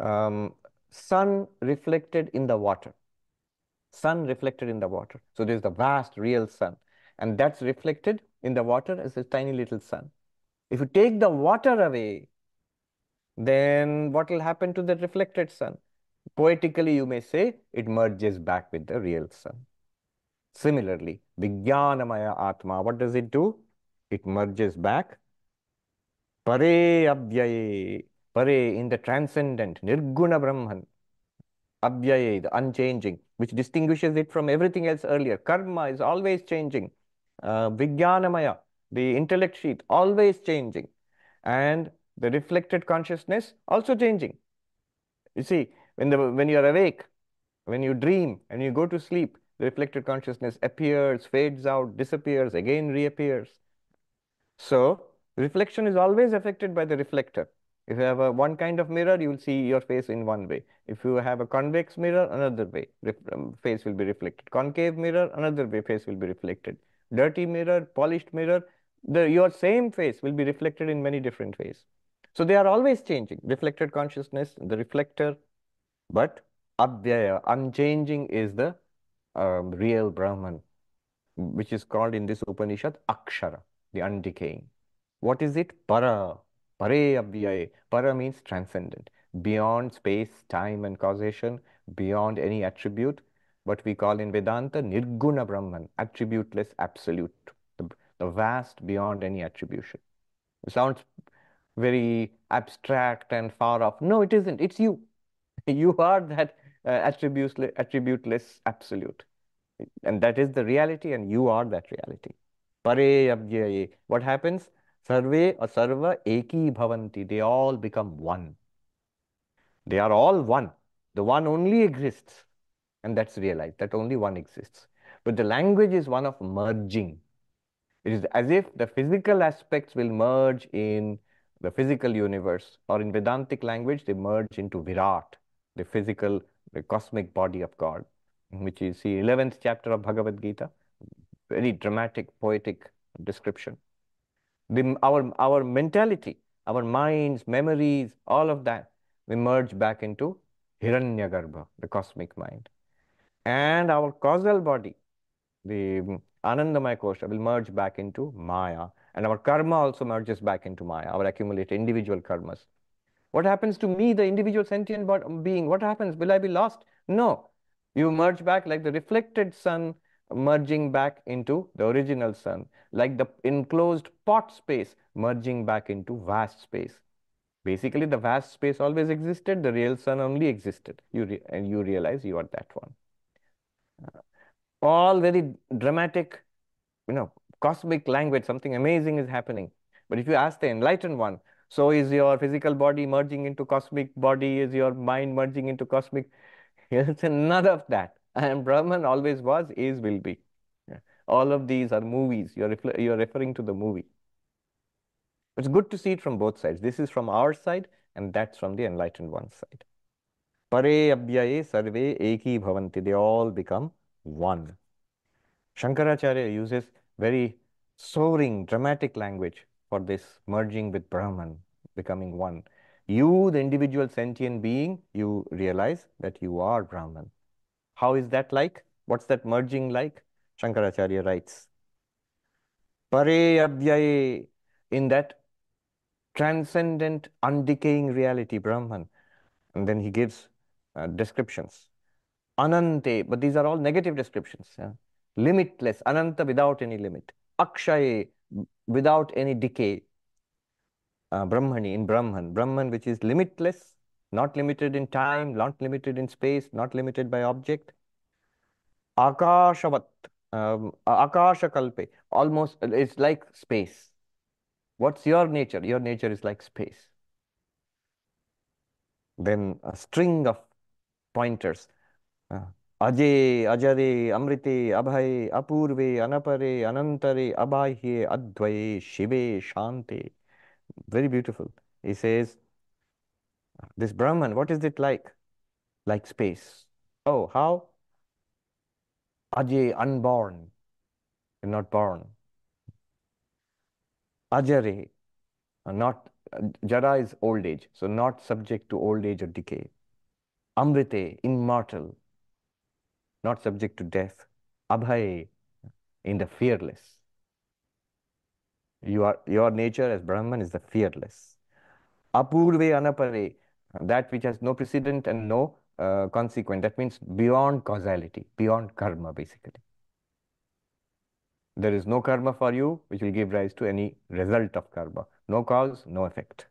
sun reflected in the water. Sun reflected in the water. So there's the vast real sun. And that's reflected in the water as a tiny little sun. If you take the water away, then what will happen to the reflected sun? Poetically, you may say it merges back with the real sun. Similarly, Vijnanamaya Atma, what does it do? It merges back. Pare Abhyaye, Pare in the transcendent, Nirguna Brahman. Abhyaye, the unchanging, which distinguishes it from everything else earlier. Karma is always changing. Vijnanamaya, the intellect sheet, always changing. And the reflected consciousness also changing. You see, when you're awake, when you dream and you go to sleep, the reflected consciousness appears, fades out, disappears, again reappears. So reflection is always affected by the reflector. If you have one kind of mirror, you will see your face in one way. If you have a convex mirror, another way, face will be reflected. Concave mirror, another way, face will be reflected. Dirty mirror, polished mirror, your same face will be reflected in many different ways. So they are always changing. Reflected consciousness, the reflector, but Abhyaya, unchanging, is the real Brahman, which is called in this Upanishad Akshara, the undecaying. What is it? Para. Pare Abhyaya. Para means transcendent, beyond space, time, and causation, beyond any attribute. What we call in Vedanta Nirguna Brahman, attributeless, absolute, the vast beyond any attribution. It sounds very abstract and far off. No, it isn't. It's you. You are that attributeless absolute. And that is the reality, and you are that reality. Pare abhyaye. What happens? Sarve or sarva eki bhavanti. They all become one. They are all one. The one only exists, and that's realized that only one exists. But the language is one of merging. It is as if the physical aspects will merge in the physical universe, or in Vedantic language, they merge into Virat, the physical, the cosmic body of God, which is the 11th chapter of Bhagavad Gita. Very dramatic, poetic description. Our mentality, our minds, memories, all of that, we merge back into Hiranyagarbha, the cosmic mind. And our causal body, the Anandamaya Kosha, will merge back into Maya. And our karma also merges back into Maya, our accumulated individual karmas. What happens to me, the individual sentient being? What happens? Will I be lost? No. You merge back like the reflected sun merging back into the original sun, like the enclosed pot space merging back into vast space. Basically, the vast space always existed, the real sun only existed. And you realize you are that one. All very dramatic, cosmic language, something amazing is happening. But if you ask the enlightened one, so is your physical body merging into cosmic body? Is your mind merging into cosmic? Yes, none of that. And Brahman always was, is, will be. Yeah. All of these are movies. You're referring to the movie. It's good to see it from both sides. This is from our side, and that's from the enlightened one's side. Pare abhyaye sarve eki bhavanti. They all become one. Shankaracharya uses very soaring, dramatic language for this merging with Brahman, becoming one. You, the individual sentient being, you realize that you are Brahman. How is that like? What's that merging like? Shankaracharya writes, Pare abhyaye, in that transcendent, undecaying reality, Brahman. And then he gives descriptions. Anante, but these are all negative descriptions. Yeah? Limitless, Ananta without any limit. Akshaye, without any decay. Brahmani, in Brahman. Brahman, which is limitless, not limited in time, not limited in space, not limited by object. Akashavat, Akashakalpe, almost, it's like space. What's your nature? Your nature is like space. Then a string of pointers. Aje, Ajare, Amrite, Abhay, Apurve, Anapare, Anantare, Abhayye, Advaye, Shive, Shante. Very beautiful. He says, this Brahman, what is it like? Like space. Oh, how? Aje, unborn. You're not born. Ajare, not, Jara is old age, so not subject to old age or decay. Amrite, immortal, not subject to death. Abhay, in the fearless. Your nature as Brahman is the fearless. Apurve anapare, that which has no precedent and no consequent. That means beyond causality, beyond karma, basically. There is no karma for you which will give rise to any result of karma. No cause, no effect.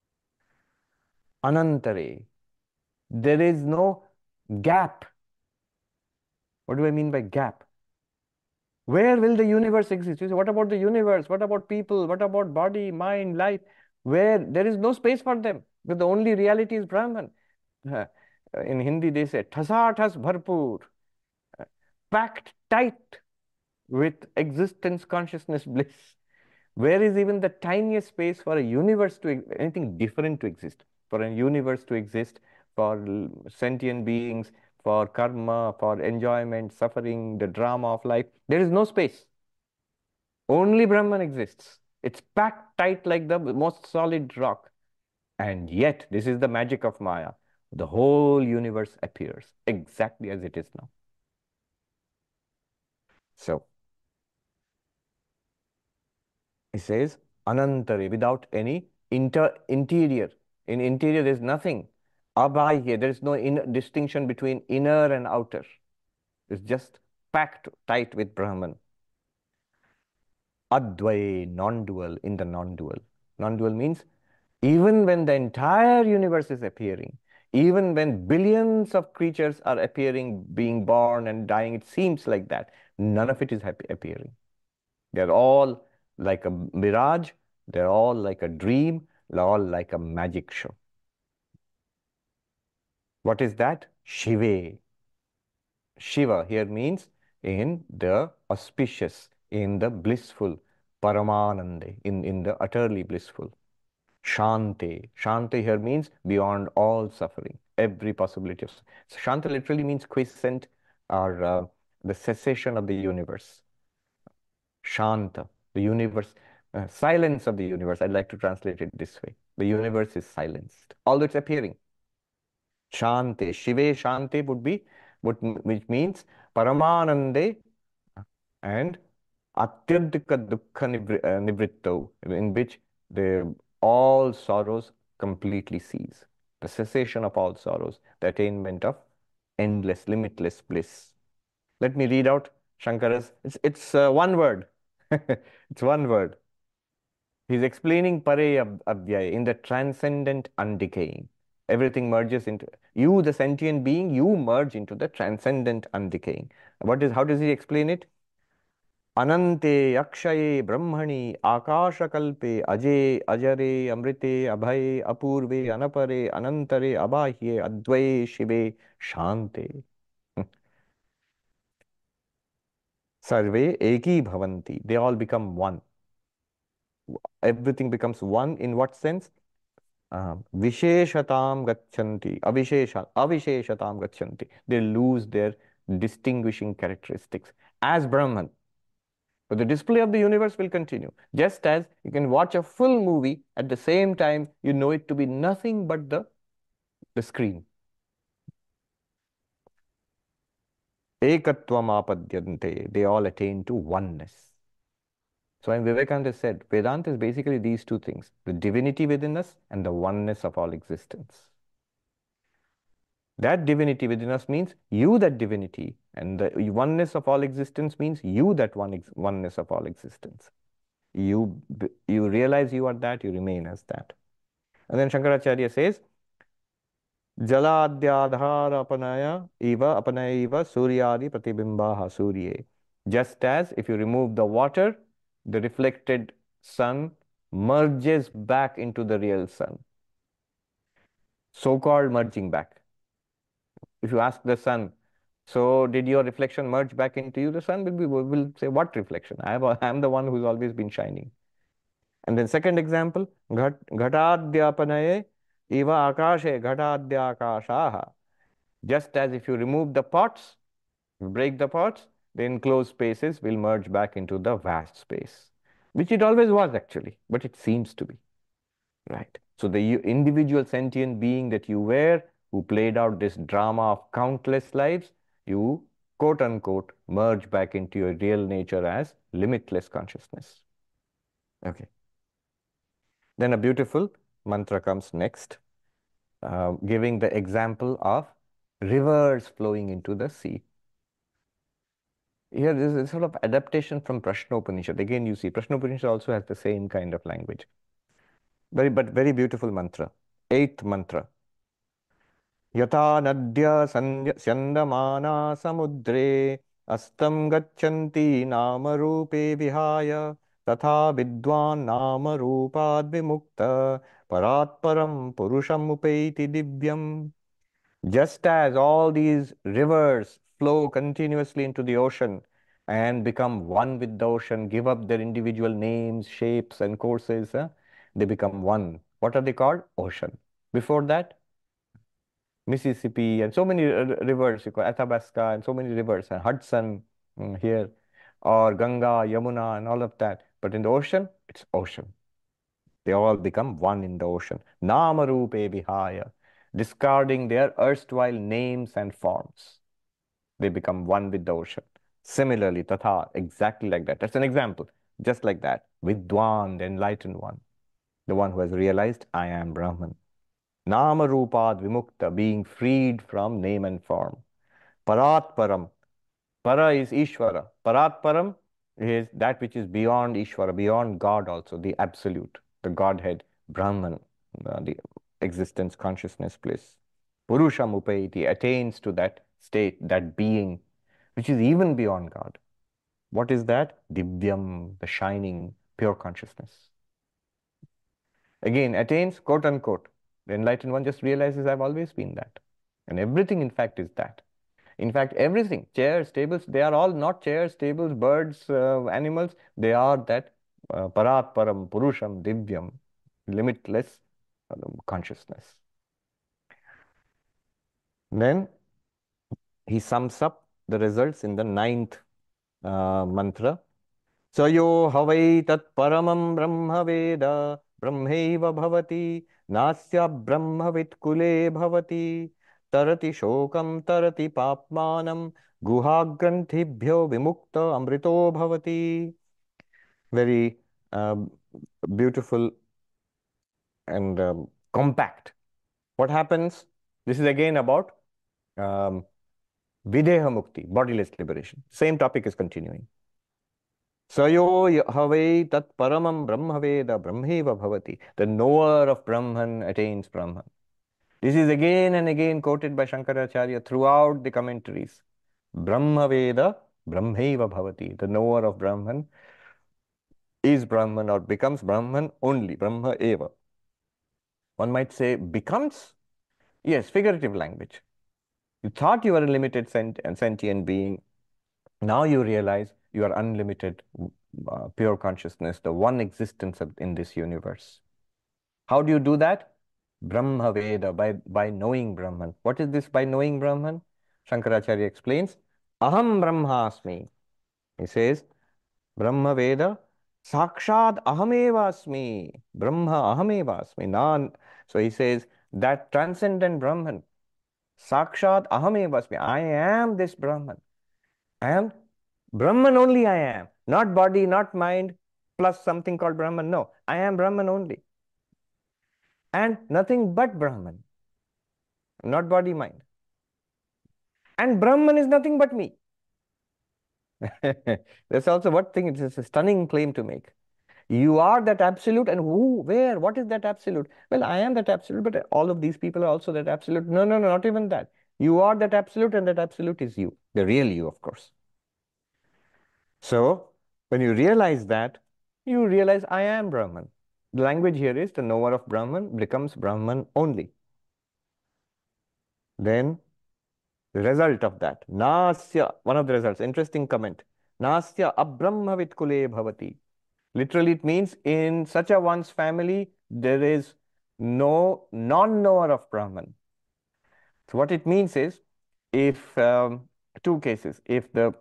Anantare, there is no gap. What do I mean by gap? Where will the universe exist? You say, what about the universe? What about people? What about body, mind, life? Where there is no space for them, because the only reality is Brahman. In Hindi, they say, thasa thas bharpur, packed tight with existence, consciousness, bliss. Where is even the tiniest space for a universe to, anything different to exist, for a universe to exist, for sentient beings, for karma, for enjoyment, suffering, the drama of life? There is no space. Only Brahman exists. It's packed tight like the most solid rock. And yet, this is the magic of Maya. The whole universe appears exactly as it is now. So, it says, Anantari, without any interior. In interior, there's nothing. Abhaya, there is no distinction between inner and outer. It's just packed tight with Brahman. Advay, non-dual, in the non-dual. Non-dual means Even when the entire universe is appearing, even when billions of creatures are appearing, being born and dying, it seems like that. None of it is appearing. They're all like a mirage. They're all like a dream. They're all like a magic show. What is that? Shiva. Shiva here means in the auspicious, in the blissful, Paramanande, in the utterly blissful. Shanti. Shanti here means beyond all suffering, every possibility of. So Shanti literally means quiescent or the cessation of the universe. Shanta, the universe, silence of the universe. I'd like to translate it this way. The universe is silenced, although it's appearing. Shanti, Shive Shanti would be, which means Paramanande and Atyadika Dukkha Nivritto, in which the all sorrows completely cease. The cessation of all sorrows, the attainment of endless, limitless bliss. Let me read out Shankara's. It's one word. It's one word. He's explaining Pare Abhyaya in the transcendent undecaying. Everything merges into you, the sentient being, you merge into the transcendent undecaying. How does he explain it? Anante Akshaye Brahmani Akashakalpe Aje Ajare Amrite Abhaye Apurve Anapare Anantare Abahye Advaye Shive Shante. Sarve Eki Bhavanti. They all become one. Everything becomes one in what sense? Visheshatam Gachanti. Avisheshatam Gachanti. They lose their distinguishing characteristics as Brahman. But the display of the universe will continue. Just as you can watch a full movie at the same time, you know it to be nothing but the screen. Ekatvam apadyante. They all attain to oneness. Swami Vivekananda said, Vedanta is basically these two things, the divinity within us and the oneness of all existence. That divinity within us means you that divinity, and the oneness of all existence means you that oneness of all existence. You realize you are that, you remain as that. And then Shankaracharya says, Jaladhyadhara apanaya iva suryadi pratibimbaha surye. Just as if you remove the water, the reflected sun merges back into the real sun. So-called merging back. If you ask the sun, so did your reflection merge back into you? The sun will say, what reflection? I'm the one who's always been shining. And then second example, ghatadhyapanaye eva akashe ghatadhyakashaha. Just as if you remove the pots, you break the pots, the enclosed spaces will merge back into the vast space, which it always was actually, but it seems to be, right? So the individual sentient being that you were, who played out this drama of countless lives, you quote unquote merge back into your real nature as limitless consciousness. Okay. Then a beautiful mantra comes next, giving the example of rivers flowing into the sea. Here, this is sort of adaptation from Prashnopanishad. Again, you see, Prashnopanishad also has the same kind of language. But very beautiful mantra. Eighth mantra. Yata nadya syandamana samudre astam gachanti nama rupe vihaya tatha vidwan nama rupad vimukta paratparam purusham upaiti divyam. Just as all these rivers flow continuously into the ocean and become one with the ocean, give up their individual names, shapes, and courses, they become one. What are they called? Ocean. Before that, Mississippi and so many rivers, you call Athabasca and so many rivers, and Hudson here, or Ganga, Yamuna, and all of that. But in the ocean, it's ocean. They all become one in the ocean. Namarupe vihaya, discarding their erstwhile names and forms. They become one with the ocean. Similarly, Tatha, exactly like that. That's an example. Just like that. Vidwan, the enlightened one. The one who has realized, I am Brahman. Nama Rupad Vimukta, being freed from name and form. Parat Param. Para is Ishvara. Parat Param is that which is beyond Ishvara, beyond God also, the absolute, the Godhead, Brahman. the existence, consciousness, bliss. Purusham upayati, attains to that state, that being, which is even beyond God. What is that? Divyam, the shining, pure consciousness. Again, attains, quote unquote. The enlightened one just realizes I've always been that. And everything, in fact, is that. In fact, everything, chairs, tables, they are all not chairs, tables, birds, animals. They are that parat param, purusham, divyam, limitless consciousnness. Then he sums up the results in the ninth mantra. Sayo havai tat paramam brahma veda brahmaiva bhavati nasya brahmavit kule bhavati tarati shokam tarati papmanam guhagrantibhyo vimukta amrito bhavati. Very beautiful and compact. What happens? This is again about um, videha mukti, bodiless liberation. Same topic is continuing. Sayo havai tat paramam brahmaveda brahmeva bhavati. The knower of Brahman attains Brahman. This is again and again quoted by Shankaracharya throughout the commentaries. Brahmaveda brahmeva bhavati. The knower of Brahman is Brahman or becomes Brahman only. Brahma eva. One might say becomes? Yes, figurative language. You thought you were a limited sentient being. Now you realize you are unlimited, pure consciousness, the one existence in this universe. How do you do that? Brahma Veda, by knowing Brahman. What is this by knowing Brahman? Shankaracharya explains, Aham Brahmasmi. He says, Brahma Veda, Sakshad Ahamevasmi. Brahma Ahamevasmi. So he says, that transcendent Brahman, Sakshad Ahamevasmi. I am this Brahman. I am Brahman only I am. Not body, not mind, plus something called Brahman. No, I am Brahman only. And nothing but Brahman. Not body, mind. And Brahman is nothing but me. That's also what thing, it's a stunning claim to make. You are that absolute, and who, where, what is that absolute? Well, I am that absolute, but all of these people are also that absolute. No, no, no, not even that. You are that absolute, and that absolute is you, the real you, of course. So, when you realize that, you realize I am Brahman. The language here is the knower of Brahman becomes Brahman only. Then, the result of that, Nasya, one of the results, interesting comment, Nasya abrahmavit kule bhavati. Literally, it means in such a one's family, there is no non-knower of Brahman. So, what it means is, if two cases, if the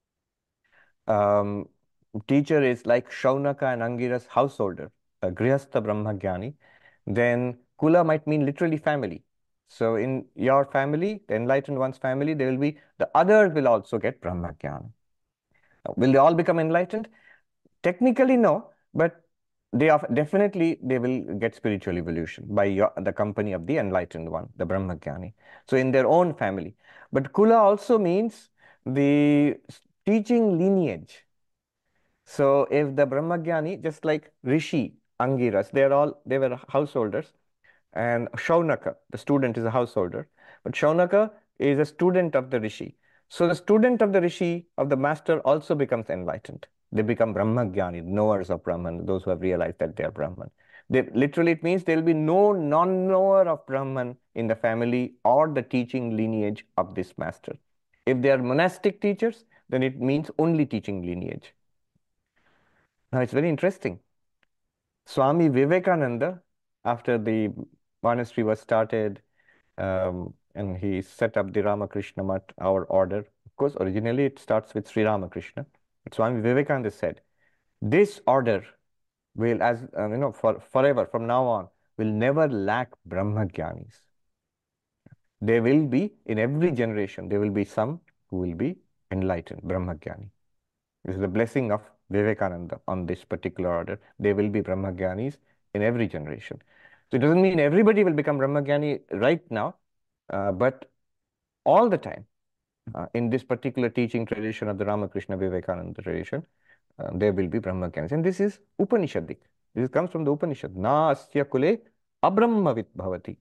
teacher is like Shaunaka and Angira's householder, a Grihastha Brahmagyani, then Kula might mean literally family. So in your family, the enlightened one's family, there will be, the others will also get Brahmagyana. Will they all become enlightened? Technically, no, but they are definitely they will get spiritual evolution by the company of the enlightened one, the Brahmagyani. So in their own family. But Kula also means the teaching lineage. So if the Brahmagyani, just like Rishi, Angiras, they were householders, and Shaunaka, the student, is a householder, but Shaunaka is a student of the Rishi. So the student of the Rishi, of the master, also becomes enlightened. They become Brahmagyani, knowers of Brahman, those who have realized that they are Brahman. Literally, it means there will be no non-knower of Brahman in the family or the teaching lineage of this master. If they are monastic teachers, then it means only teaching lineage. Now, it's very interesting. Swami Vivekananda, after the monastery was started, and he set up the Ramakrishna Math, our order. Of course, originally it starts with Sri Ramakrishna. But Swami Vivekananda said, this order will, as forever from now on, will never lack Brahmagyanis. There will be, in every generation, there will be some who will be enlightened, Brahmagyani. This is the blessing of Vivekananda on this particular order. There will be Brahmagyanis in every generation. So it doesn't mean everybody will become Brahmagyani right now, but all the time, in this particular teaching tradition of the Ramakrishna Vivekananda tradition, there will be Brahmagyanis. And this is Upanishadic. This comes from the Upanishad. Na asya kule Abrahmavit bhavati.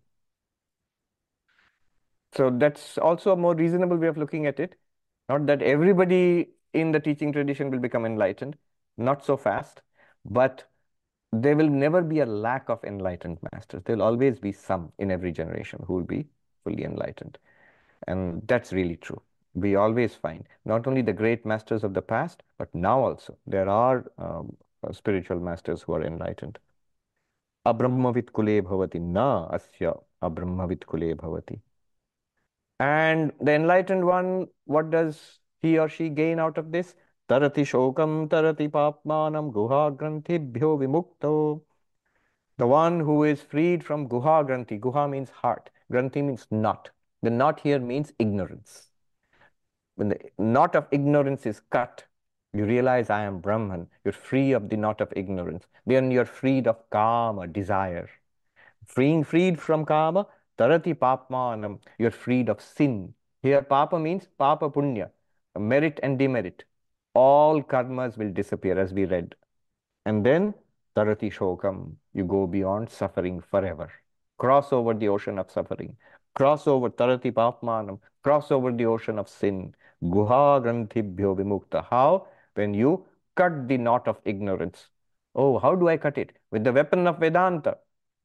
So that's also a more reasonable way of looking at it. Not that everybody in the teaching tradition will become enlightened, not so fast, but there will never be a lack of enlightened masters. There will always be some in every generation who will be fully enlightened. And that's really true. We always find not only the great masters of the past, but now also there are spiritual masters who are enlightened. Abrahmavit kule bhavati na asya abrahmavit kule bhavati. And the enlightened one, what does he or she gain out of this? Tarati shokam tarati papmanam guha grantibhyo vimukto. The one who is freed from guha granthi. Guha means heart. Granthi means knot. The knot here means ignorance. When the knot of ignorance is cut, you realize I am Brahman. You're free of the knot of ignorance. Then you're freed of kama, desire. Freed from kama, tarati papmanam. You're freed of sin. Here, papa means papa punya, merit and demerit. All karmas will disappear, as we read. And then tarati shokam, you go beyond suffering forever. Cross over the ocean of suffering. Cross over tarati papmanam, cross over the ocean of sin. Guha grantibhyo vimukta. How? When you cut the knot of ignorance. Oh, how do I cut it? With the weapon of Vedanta.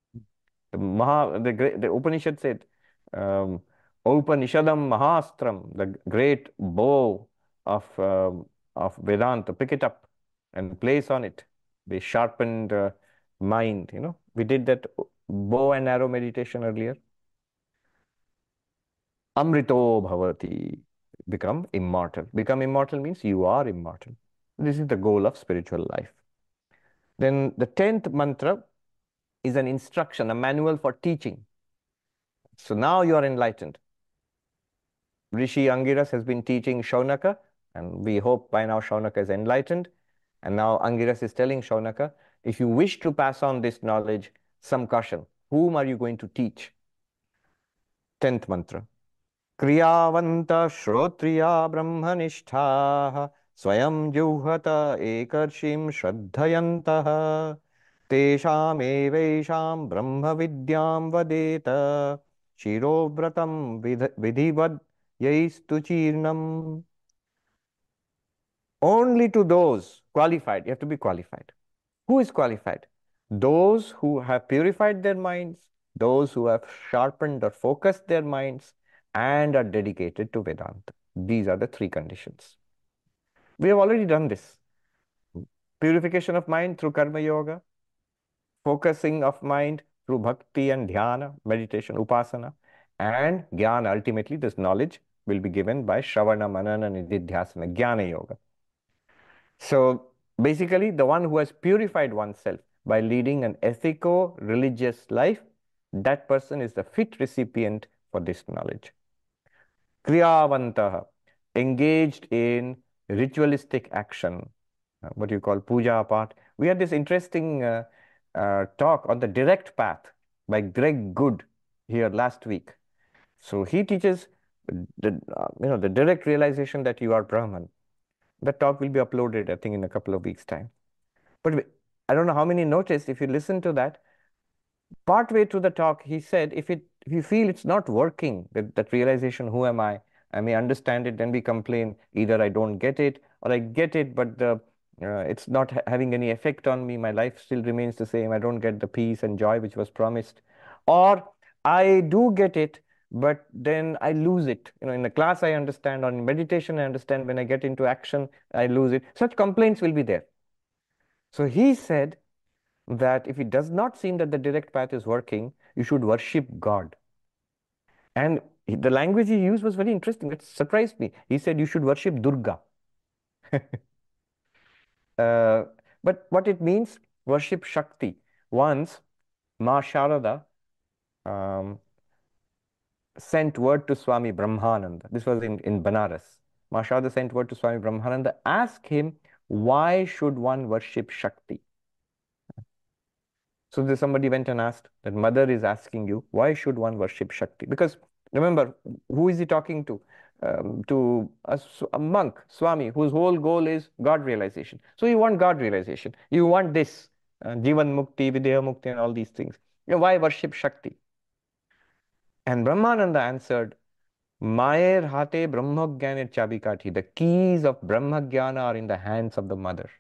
The Upanishad said, Upanishadam Mahastram, the great bow of Vedanta. Pick it up and place on it the sharpened mind. You know, we did that bow and arrow meditation earlier. Amrito bhavati, become immortal. Become immortal means you are immortal. This is the goal of spiritual life. Then the 10th mantra is an instruction, a manual for teaching. So now you are enlightened. Rishi Angiras has been teaching Shaunaka, and we hope by now Shaunaka is enlightened. And now Angiras is telling Shaunaka, if you wish to pass on this knowledge, some caution. Whom are you going to teach? 10th mantra. Kriyavanta shrotriya brahmanishthah swayam juhata ekarshim shraddhayantah tesham evesham brahma vidyam vadeta shirovratam vidhivad yaistu chirnam. Only to those qualified, you have to be qualified. Who is qualified? Those who have purified their minds, those who have sharpened or focused their minds, and are dedicated to Vedanta. These are the three conditions. We have already done this. Purification of mind through Karma Yoga, focusing of mind through Bhakti and Dhyana, meditation, Upasana, and Jnana. Ultimately, this knowledge will be given by Shravana, Manana, Nididhyasana, Jnana Yoga. So basically, the one who has purified oneself by leading an ethico-religious life, that person is the fit recipient for this knowledge. Kriyavantaha, engaged in ritualistic action, what you call puja part. We had this interesting talk on the direct path by Greg Good here last week. So he teaches the direct realization that you are Brahman. That talk will be uploaded, I think, in a couple of weeks' time. But I don't know how many noticed, if you listen to that, partway through the talk, he said, if you feel it's not working, that realization, who am I may understand it, then we complain, either I don't get it, or I get it, but it's not having any effect on me, my life still remains the same, I don't get the peace and joy which was promised. Or I do get it, but then I lose it. In the class I understand, or in meditation I understand, when I get into action, I lose it. Such complaints will be there. So he said that if it does not seem that the direct path is working, you should worship God. And the language he used was very interesting. It surprised me. He said you should worship Durga. But what it means, worship Shakti. Once, Ma Sharada sent word to Swami Brahmananda. This was in Banaras. Ma Sharada sent word to Swami Brahmananda, ask him, why should one worship Shakti? So somebody went and asked, that mother is asking you, why should one worship Shakti? Because remember, who is he talking to? To a monk, Swami, whose whole goal is God realization. So you want God realization. You want this, Jivan Mukti, Videha Mukti, and all these things. Why worship Shakti? And Brahmananda answered, Mayer hate Brahmagyaner chabikati. The keys of Brahmagyana are in the hands of the mother.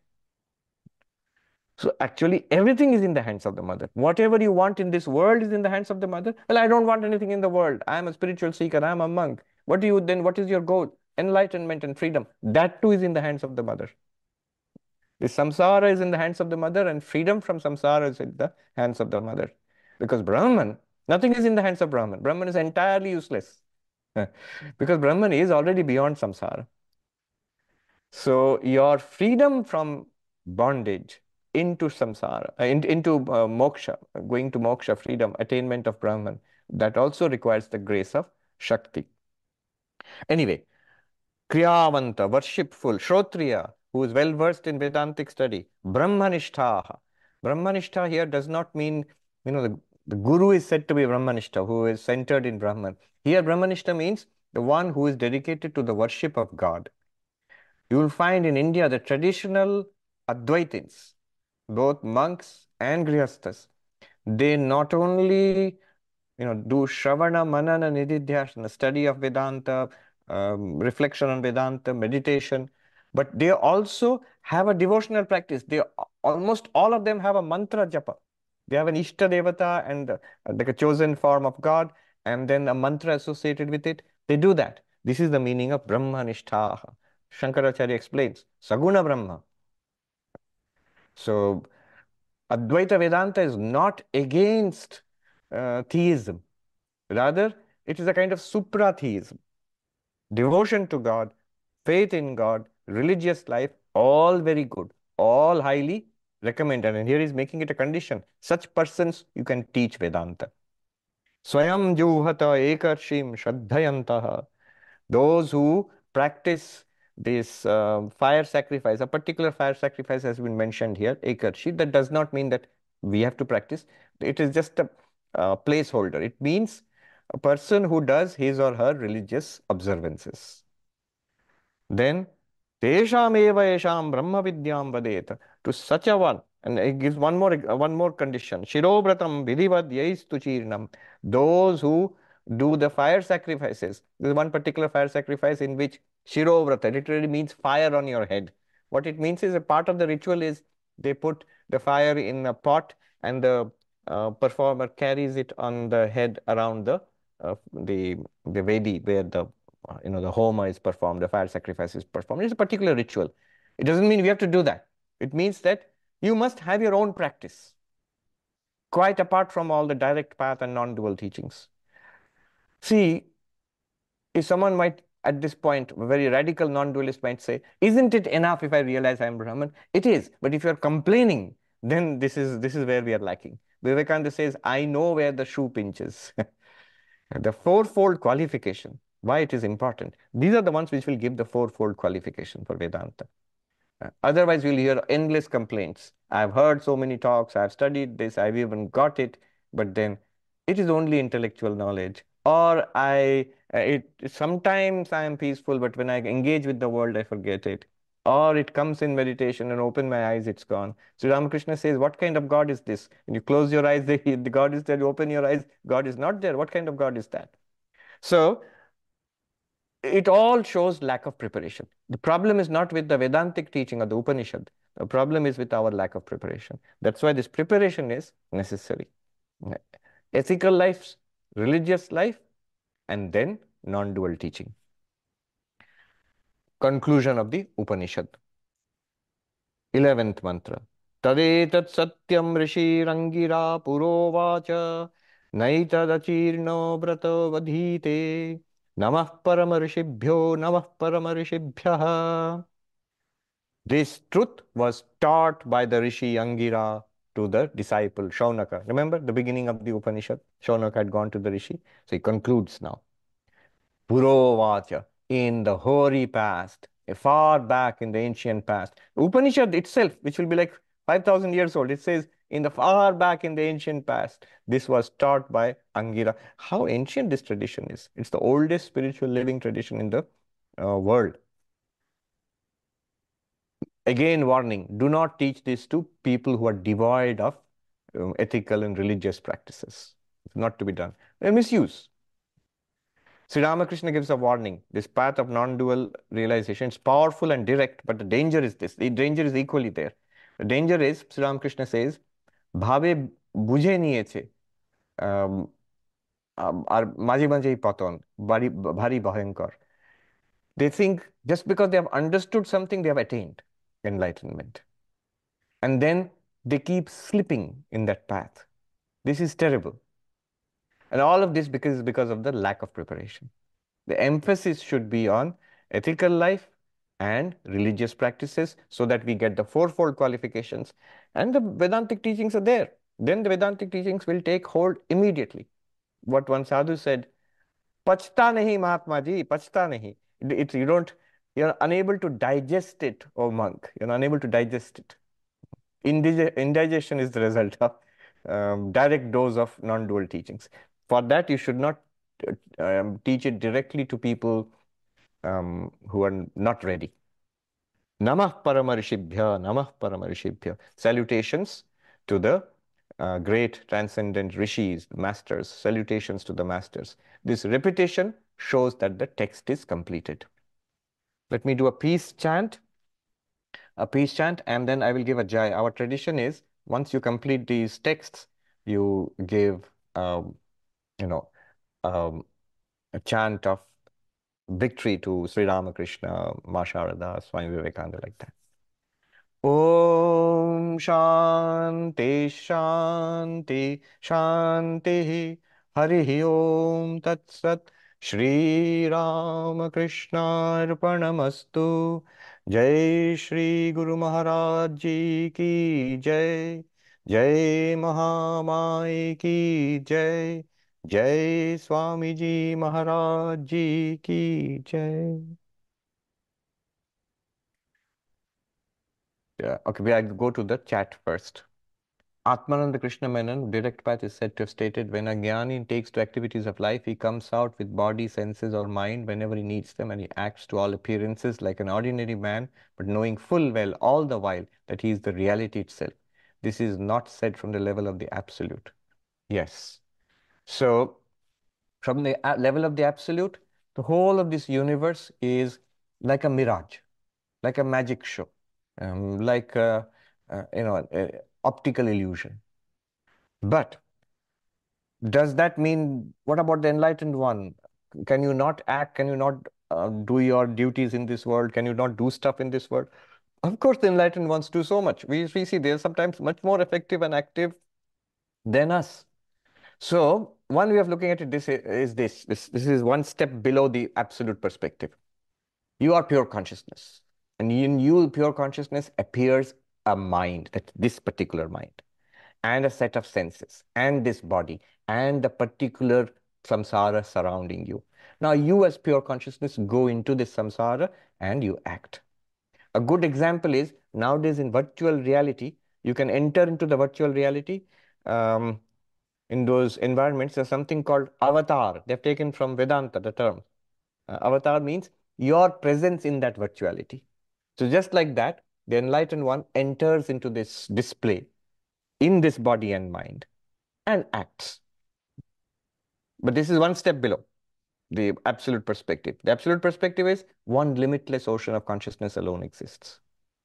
So actually, everything is in the hands of the mother. Whatever you want in this world is in the hands of the mother. Well, I don't want anything in the world. I am a spiritual seeker. I am a monk. What do you then? What is your goal? Enlightenment and freedom. That too is in the hands of the mother. The samsara is in the hands of the mother, and freedom from samsara is in the hands of the mother. Because Brahman, nothing is in the hands of Brahman. Brahman is entirely useless. Because Brahman is already beyond samsara. So your freedom from bondage into samsara, into moksha, going to moksha, freedom, attainment of Brahman, that also requires the grace of Shakti. Anyway, Kriyavanta, worshipful, Shrotriya, who is well versed in Vedantic study, Brahmanishtaha. Brahmanishta here does not mean, the guru is said to be Brahmanishta, who is centered in Brahman. Here, Brahmanishta means the one who is dedicated to the worship of God. You will find in India the traditional Advaitins, both monks and Grihasthas. They not only do Shravana, Manana, Nididhyasana, study of Vedanta, reflection on Vedanta, meditation, but they also have a devotional practice. They almost all of them have a mantra japa. They have an Ishta Devata and like a chosen form of God, and then a mantra associated with it. They do that. This is the meaning of Brahmanishtaha. Shankaracharya explains, Saguna Brahma. So Advaita Vedanta is not against theism. Rather, it is a kind of supra-theism. Devotion to God, faith in God, religious life, all very good, all highly recommended. And here is making it a condition. Such persons you can teach Vedanta. Swayam juhata ekarshim shraddhayantaha. Those who practice this fire sacrifice, a particular fire sacrifice has been mentioned here, ekarshi. That does not mean that we have to practice. It is just a placeholder. It means a person who does his or her religious observances. Then, Tesham eva esham brahma vidyam vadeta. To such a one, and it gives one more condition. Shirobratam vidhivad yaistu chirnam. Those who do the fire sacrifices. There is one particular fire sacrifice in which Shirovrata literally means fire on your head. What it means is a part of the ritual is they put the fire in a pot and the performer carries it on the head around the Vedi where the homa is performed, the fire sacrifice is performed. It's a particular ritual. It doesn't mean we have to do that. It means that you must have your own practice, quite apart from all the direct path and non-dual teachings. See, if someone might, at this point, a very radical non-dualist might say, isn't it enough if I realize I'm Brahman? It is, but if you're complaining, then this is where we are lacking. Vivekananda says, I know where the shoe pinches. The fourfold qualification, why it is important. These are the ones which will give the fourfold qualification for Vedanta. Otherwise, we'll hear endless complaints. I've heard so many talks, I've studied this, I've even got it, but then it is only intellectual knowledge. Or sometimes I am peaceful, but when I engage with the world, I forget it. Or it comes in meditation and open my eyes, it's gone. So Ramakrishna says, what kind of God is this? When you close your eyes, the God is there. You open your eyes, God is not there. What kind of God is that? So it all shows lack of preparation. The problem is not with the Vedantic teaching or the Upanishad. The problem is with our lack of preparation. That's why this preparation is necessary. Ethical life, religious life, and then non-dual teaching. Conclusion of the Upanishad. 11th mantra. Tadetat satyam rishirangira purovacha naitadachirno brato vadhite namah paramarishibhyo namah paramarishibhyah. This truth was taught by the Rishi Angira to the disciple Shaunaka. Remember the beginning of the Upanishad? Shaunaka had gone to the Rishi. So he concludes now. Purovacha, in the hoary past, far back in the ancient past. Upanishad itself, which will be like 5,000 years old, it says, in the far back in the ancient past, this was taught by Angira. How ancient this tradition is. It's the oldest spiritual living tradition in the world. Again, warning, do not teach this to people who are devoid of ethical and religious practices. It's not to be done. And misuse. Sri Ramakrishna gives a warning. This path of non-dual realization is powerful and direct, but the danger is this. The danger is equally there. The danger is, Sri Ramakrishna says, ভাবে বুঝে নিয়েছে আর মাঝে মাঝেই পতন ভারী ভয়ঙ্কর. They think just because they have understood something, they have attained enlightenment. And then they keep slipping in that path. This is terrible. And all of this because of the lack of preparation. The emphasis should be on ethical life and religious practices so that we get the fourfold qualifications. And the Vedantic teachings are there. Then the Vedantic teachings will take hold immediately. What one sadhu said, Pachta nahi Mahatma ji, pachta nahi. You're unable to digest it, oh monk. You're unable to digest it. Indigestion is the result of direct dose of non-dual teachings. For that, you should not teach it directly to people who are not ready. Namah Paramarishibhya, Namah Paramarishibhya. Salutations to the great transcendent rishis, masters. Salutations to the masters. This repetition shows that the text is completed. Let me do a peace chant, and then I will give a jai. Our tradition is once you complete these texts, you give, you know, a chant of victory to Sri Ramakrishna, Ma Sharada, Swami Vivekananda, like that. Om Shanti Shanti Shanti Hari Om Tat Sat Shri Ramakrishna Arpanamastu. Jai Shri Guru Maharaj Ji ki Jai. Jai Mahamai ki Jai. Jai Swami Ji Maharaj Ji ki Jai. Yeah, okay, we go to the chat first. Atmananda Krishna Menon, direct path, is said to have stated, when a jnani takes to activities of life, he comes out with body, senses, or mind whenever he needs them, and he acts to all appearances like an ordinary man, but knowing full well all the while that he is the reality itself. This is not said from the level of the absolute. Yes. So, from the level of the absolute, the whole of this universe is like a mirage, like a magic show, like a, optical illusion. But does that mean, what about the enlightened one? Can you not act? Can you not do your duties in this world? Can you not do stuff in this world? Of course, the enlightened ones do so much. We see they're sometimes much more effective and active than us. So one way of looking at it is this. This is one step below the absolute perspective. You are pure consciousness. And in you, pure consciousness, appears a mind, this particular mind, and a set of senses, and this body, and the particular samsara surrounding you. Now, you as pure consciousness go into this samsara and you act. A good example is nowadays in virtual reality, you can enter into the virtual reality. In those environments, there's something called avatar. They've taken from Vedanta, the term. Avatar means your presence in that virtuality. So just like that, the enlightened one enters into this display in this body and mind and acts. But this is one step below the absolute perspective. The absolute perspective is one limitless ocean of consciousness alone exists.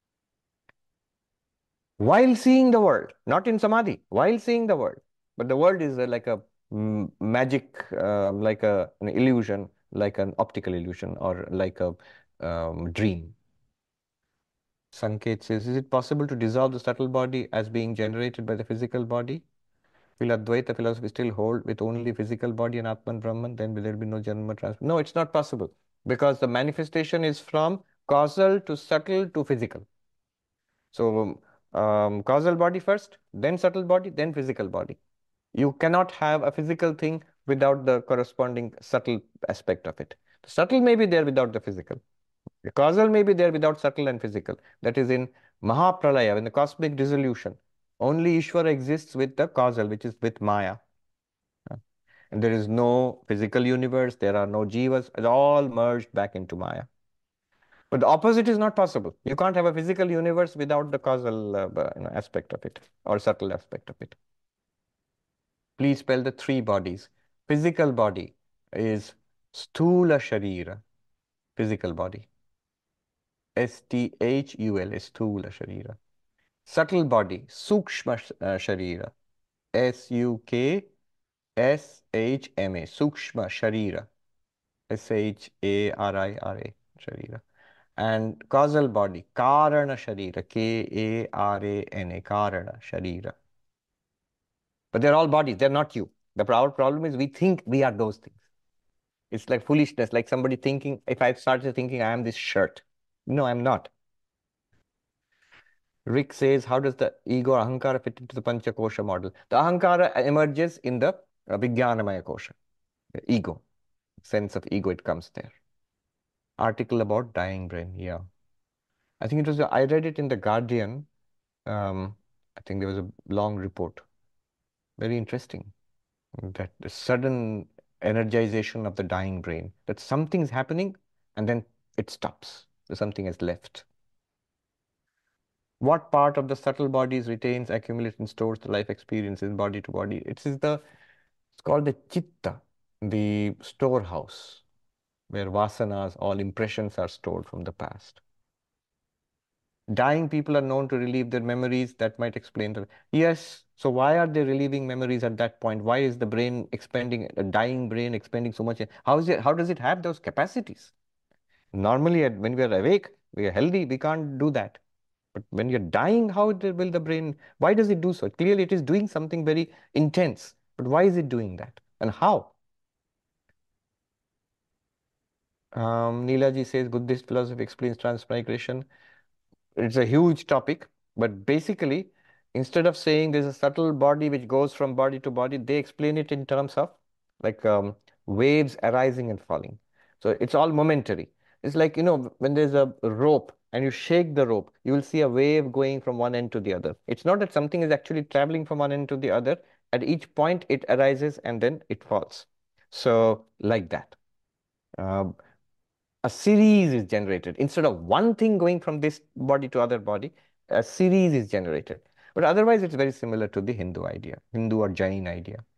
While seeing the world, not in samadhi, while seeing the world. But the world is like a magic, like an illusion, like an optical illusion, or like a dream. Sanket says, is it possible to dissolve the subtle body as being generated by the physical body? Will Advaita philosophy still hold with only physical body and Atman Brahman? Then will there be no Janma transfer? No, it's not possible, because the manifestation is from causal to subtle to physical. So causal body first, then subtle body, then physical body. You cannot have a physical thing without the corresponding subtle aspect of it. The subtle may be there without the physical. The causal may be there without subtle and physical. That is in Mahapralaya, in the cosmic dissolution. Only Ishvara exists with the causal, which is with Maya. And there is no physical universe, there are no jivas, it's all merged back into Maya. But the opposite is not possible. You can't have a physical universe without the causal aspect of it, or subtle aspect of it. Please spell the three bodies. Physical body is Sthula Sharira, physical body. Sthul, Sthula Sharira. Subtle body, Sukshma Sharira. Sukshma, Sukshma Sharira. Sharira. Sharira. And causal body, Karana Sharira. Karana, Karana Sharira. But they're all bodies, they're not you. Our problem is we think we are those things. It's like foolishness, like somebody thinking, if I started thinking I am this shirt. No, I'm not. Rick says, how does the ego ahankara fit into the Panchakosha model? The ahankara emerges in the Vijnanamaya Kosha, the ego, sense of ego, it comes there. Article about dying brain, yeah. I think it was, I read it in The Guardian. I think there was a long report. Very interesting. That the sudden energization of the dying brain, that something's happening and then it stops. Something is left. What part of the subtle bodies retains, accumulates, and stores the life experiences body to body? It's called the chitta, the storehouse, where vasanas, all impressions are stored from the past. Dying people are known to relieve their memories. That might explain the. Yes. So why are they relieving memories at that point? Why is the brain expending, a dying brain expending so much? How is it? How does it have those capacities? Normally, when we are awake, we are healthy. We can't do that. But when you're dying, how will the brain? Why does it do so? Clearly, it is doing something very intense. But why is it doing that? And how? Neelaji says Buddhist philosophy explains transmigration. It's a huge topic, but basically, instead of saying there's a subtle body which goes from body to body, they explain it in terms of like waves arising and falling. So it's all momentary. It's like, when there's a rope and you shake the rope, you will see a wave going from one end to the other. It's not that something is actually traveling from one end to the other. At each point, it arises and then it falls. So, like that. Uh, a series is generated. Instead of one thing going from this body to other body, a series is generated. But otherwise, it's very similar to the Hindu idea, Hindu or Jain idea.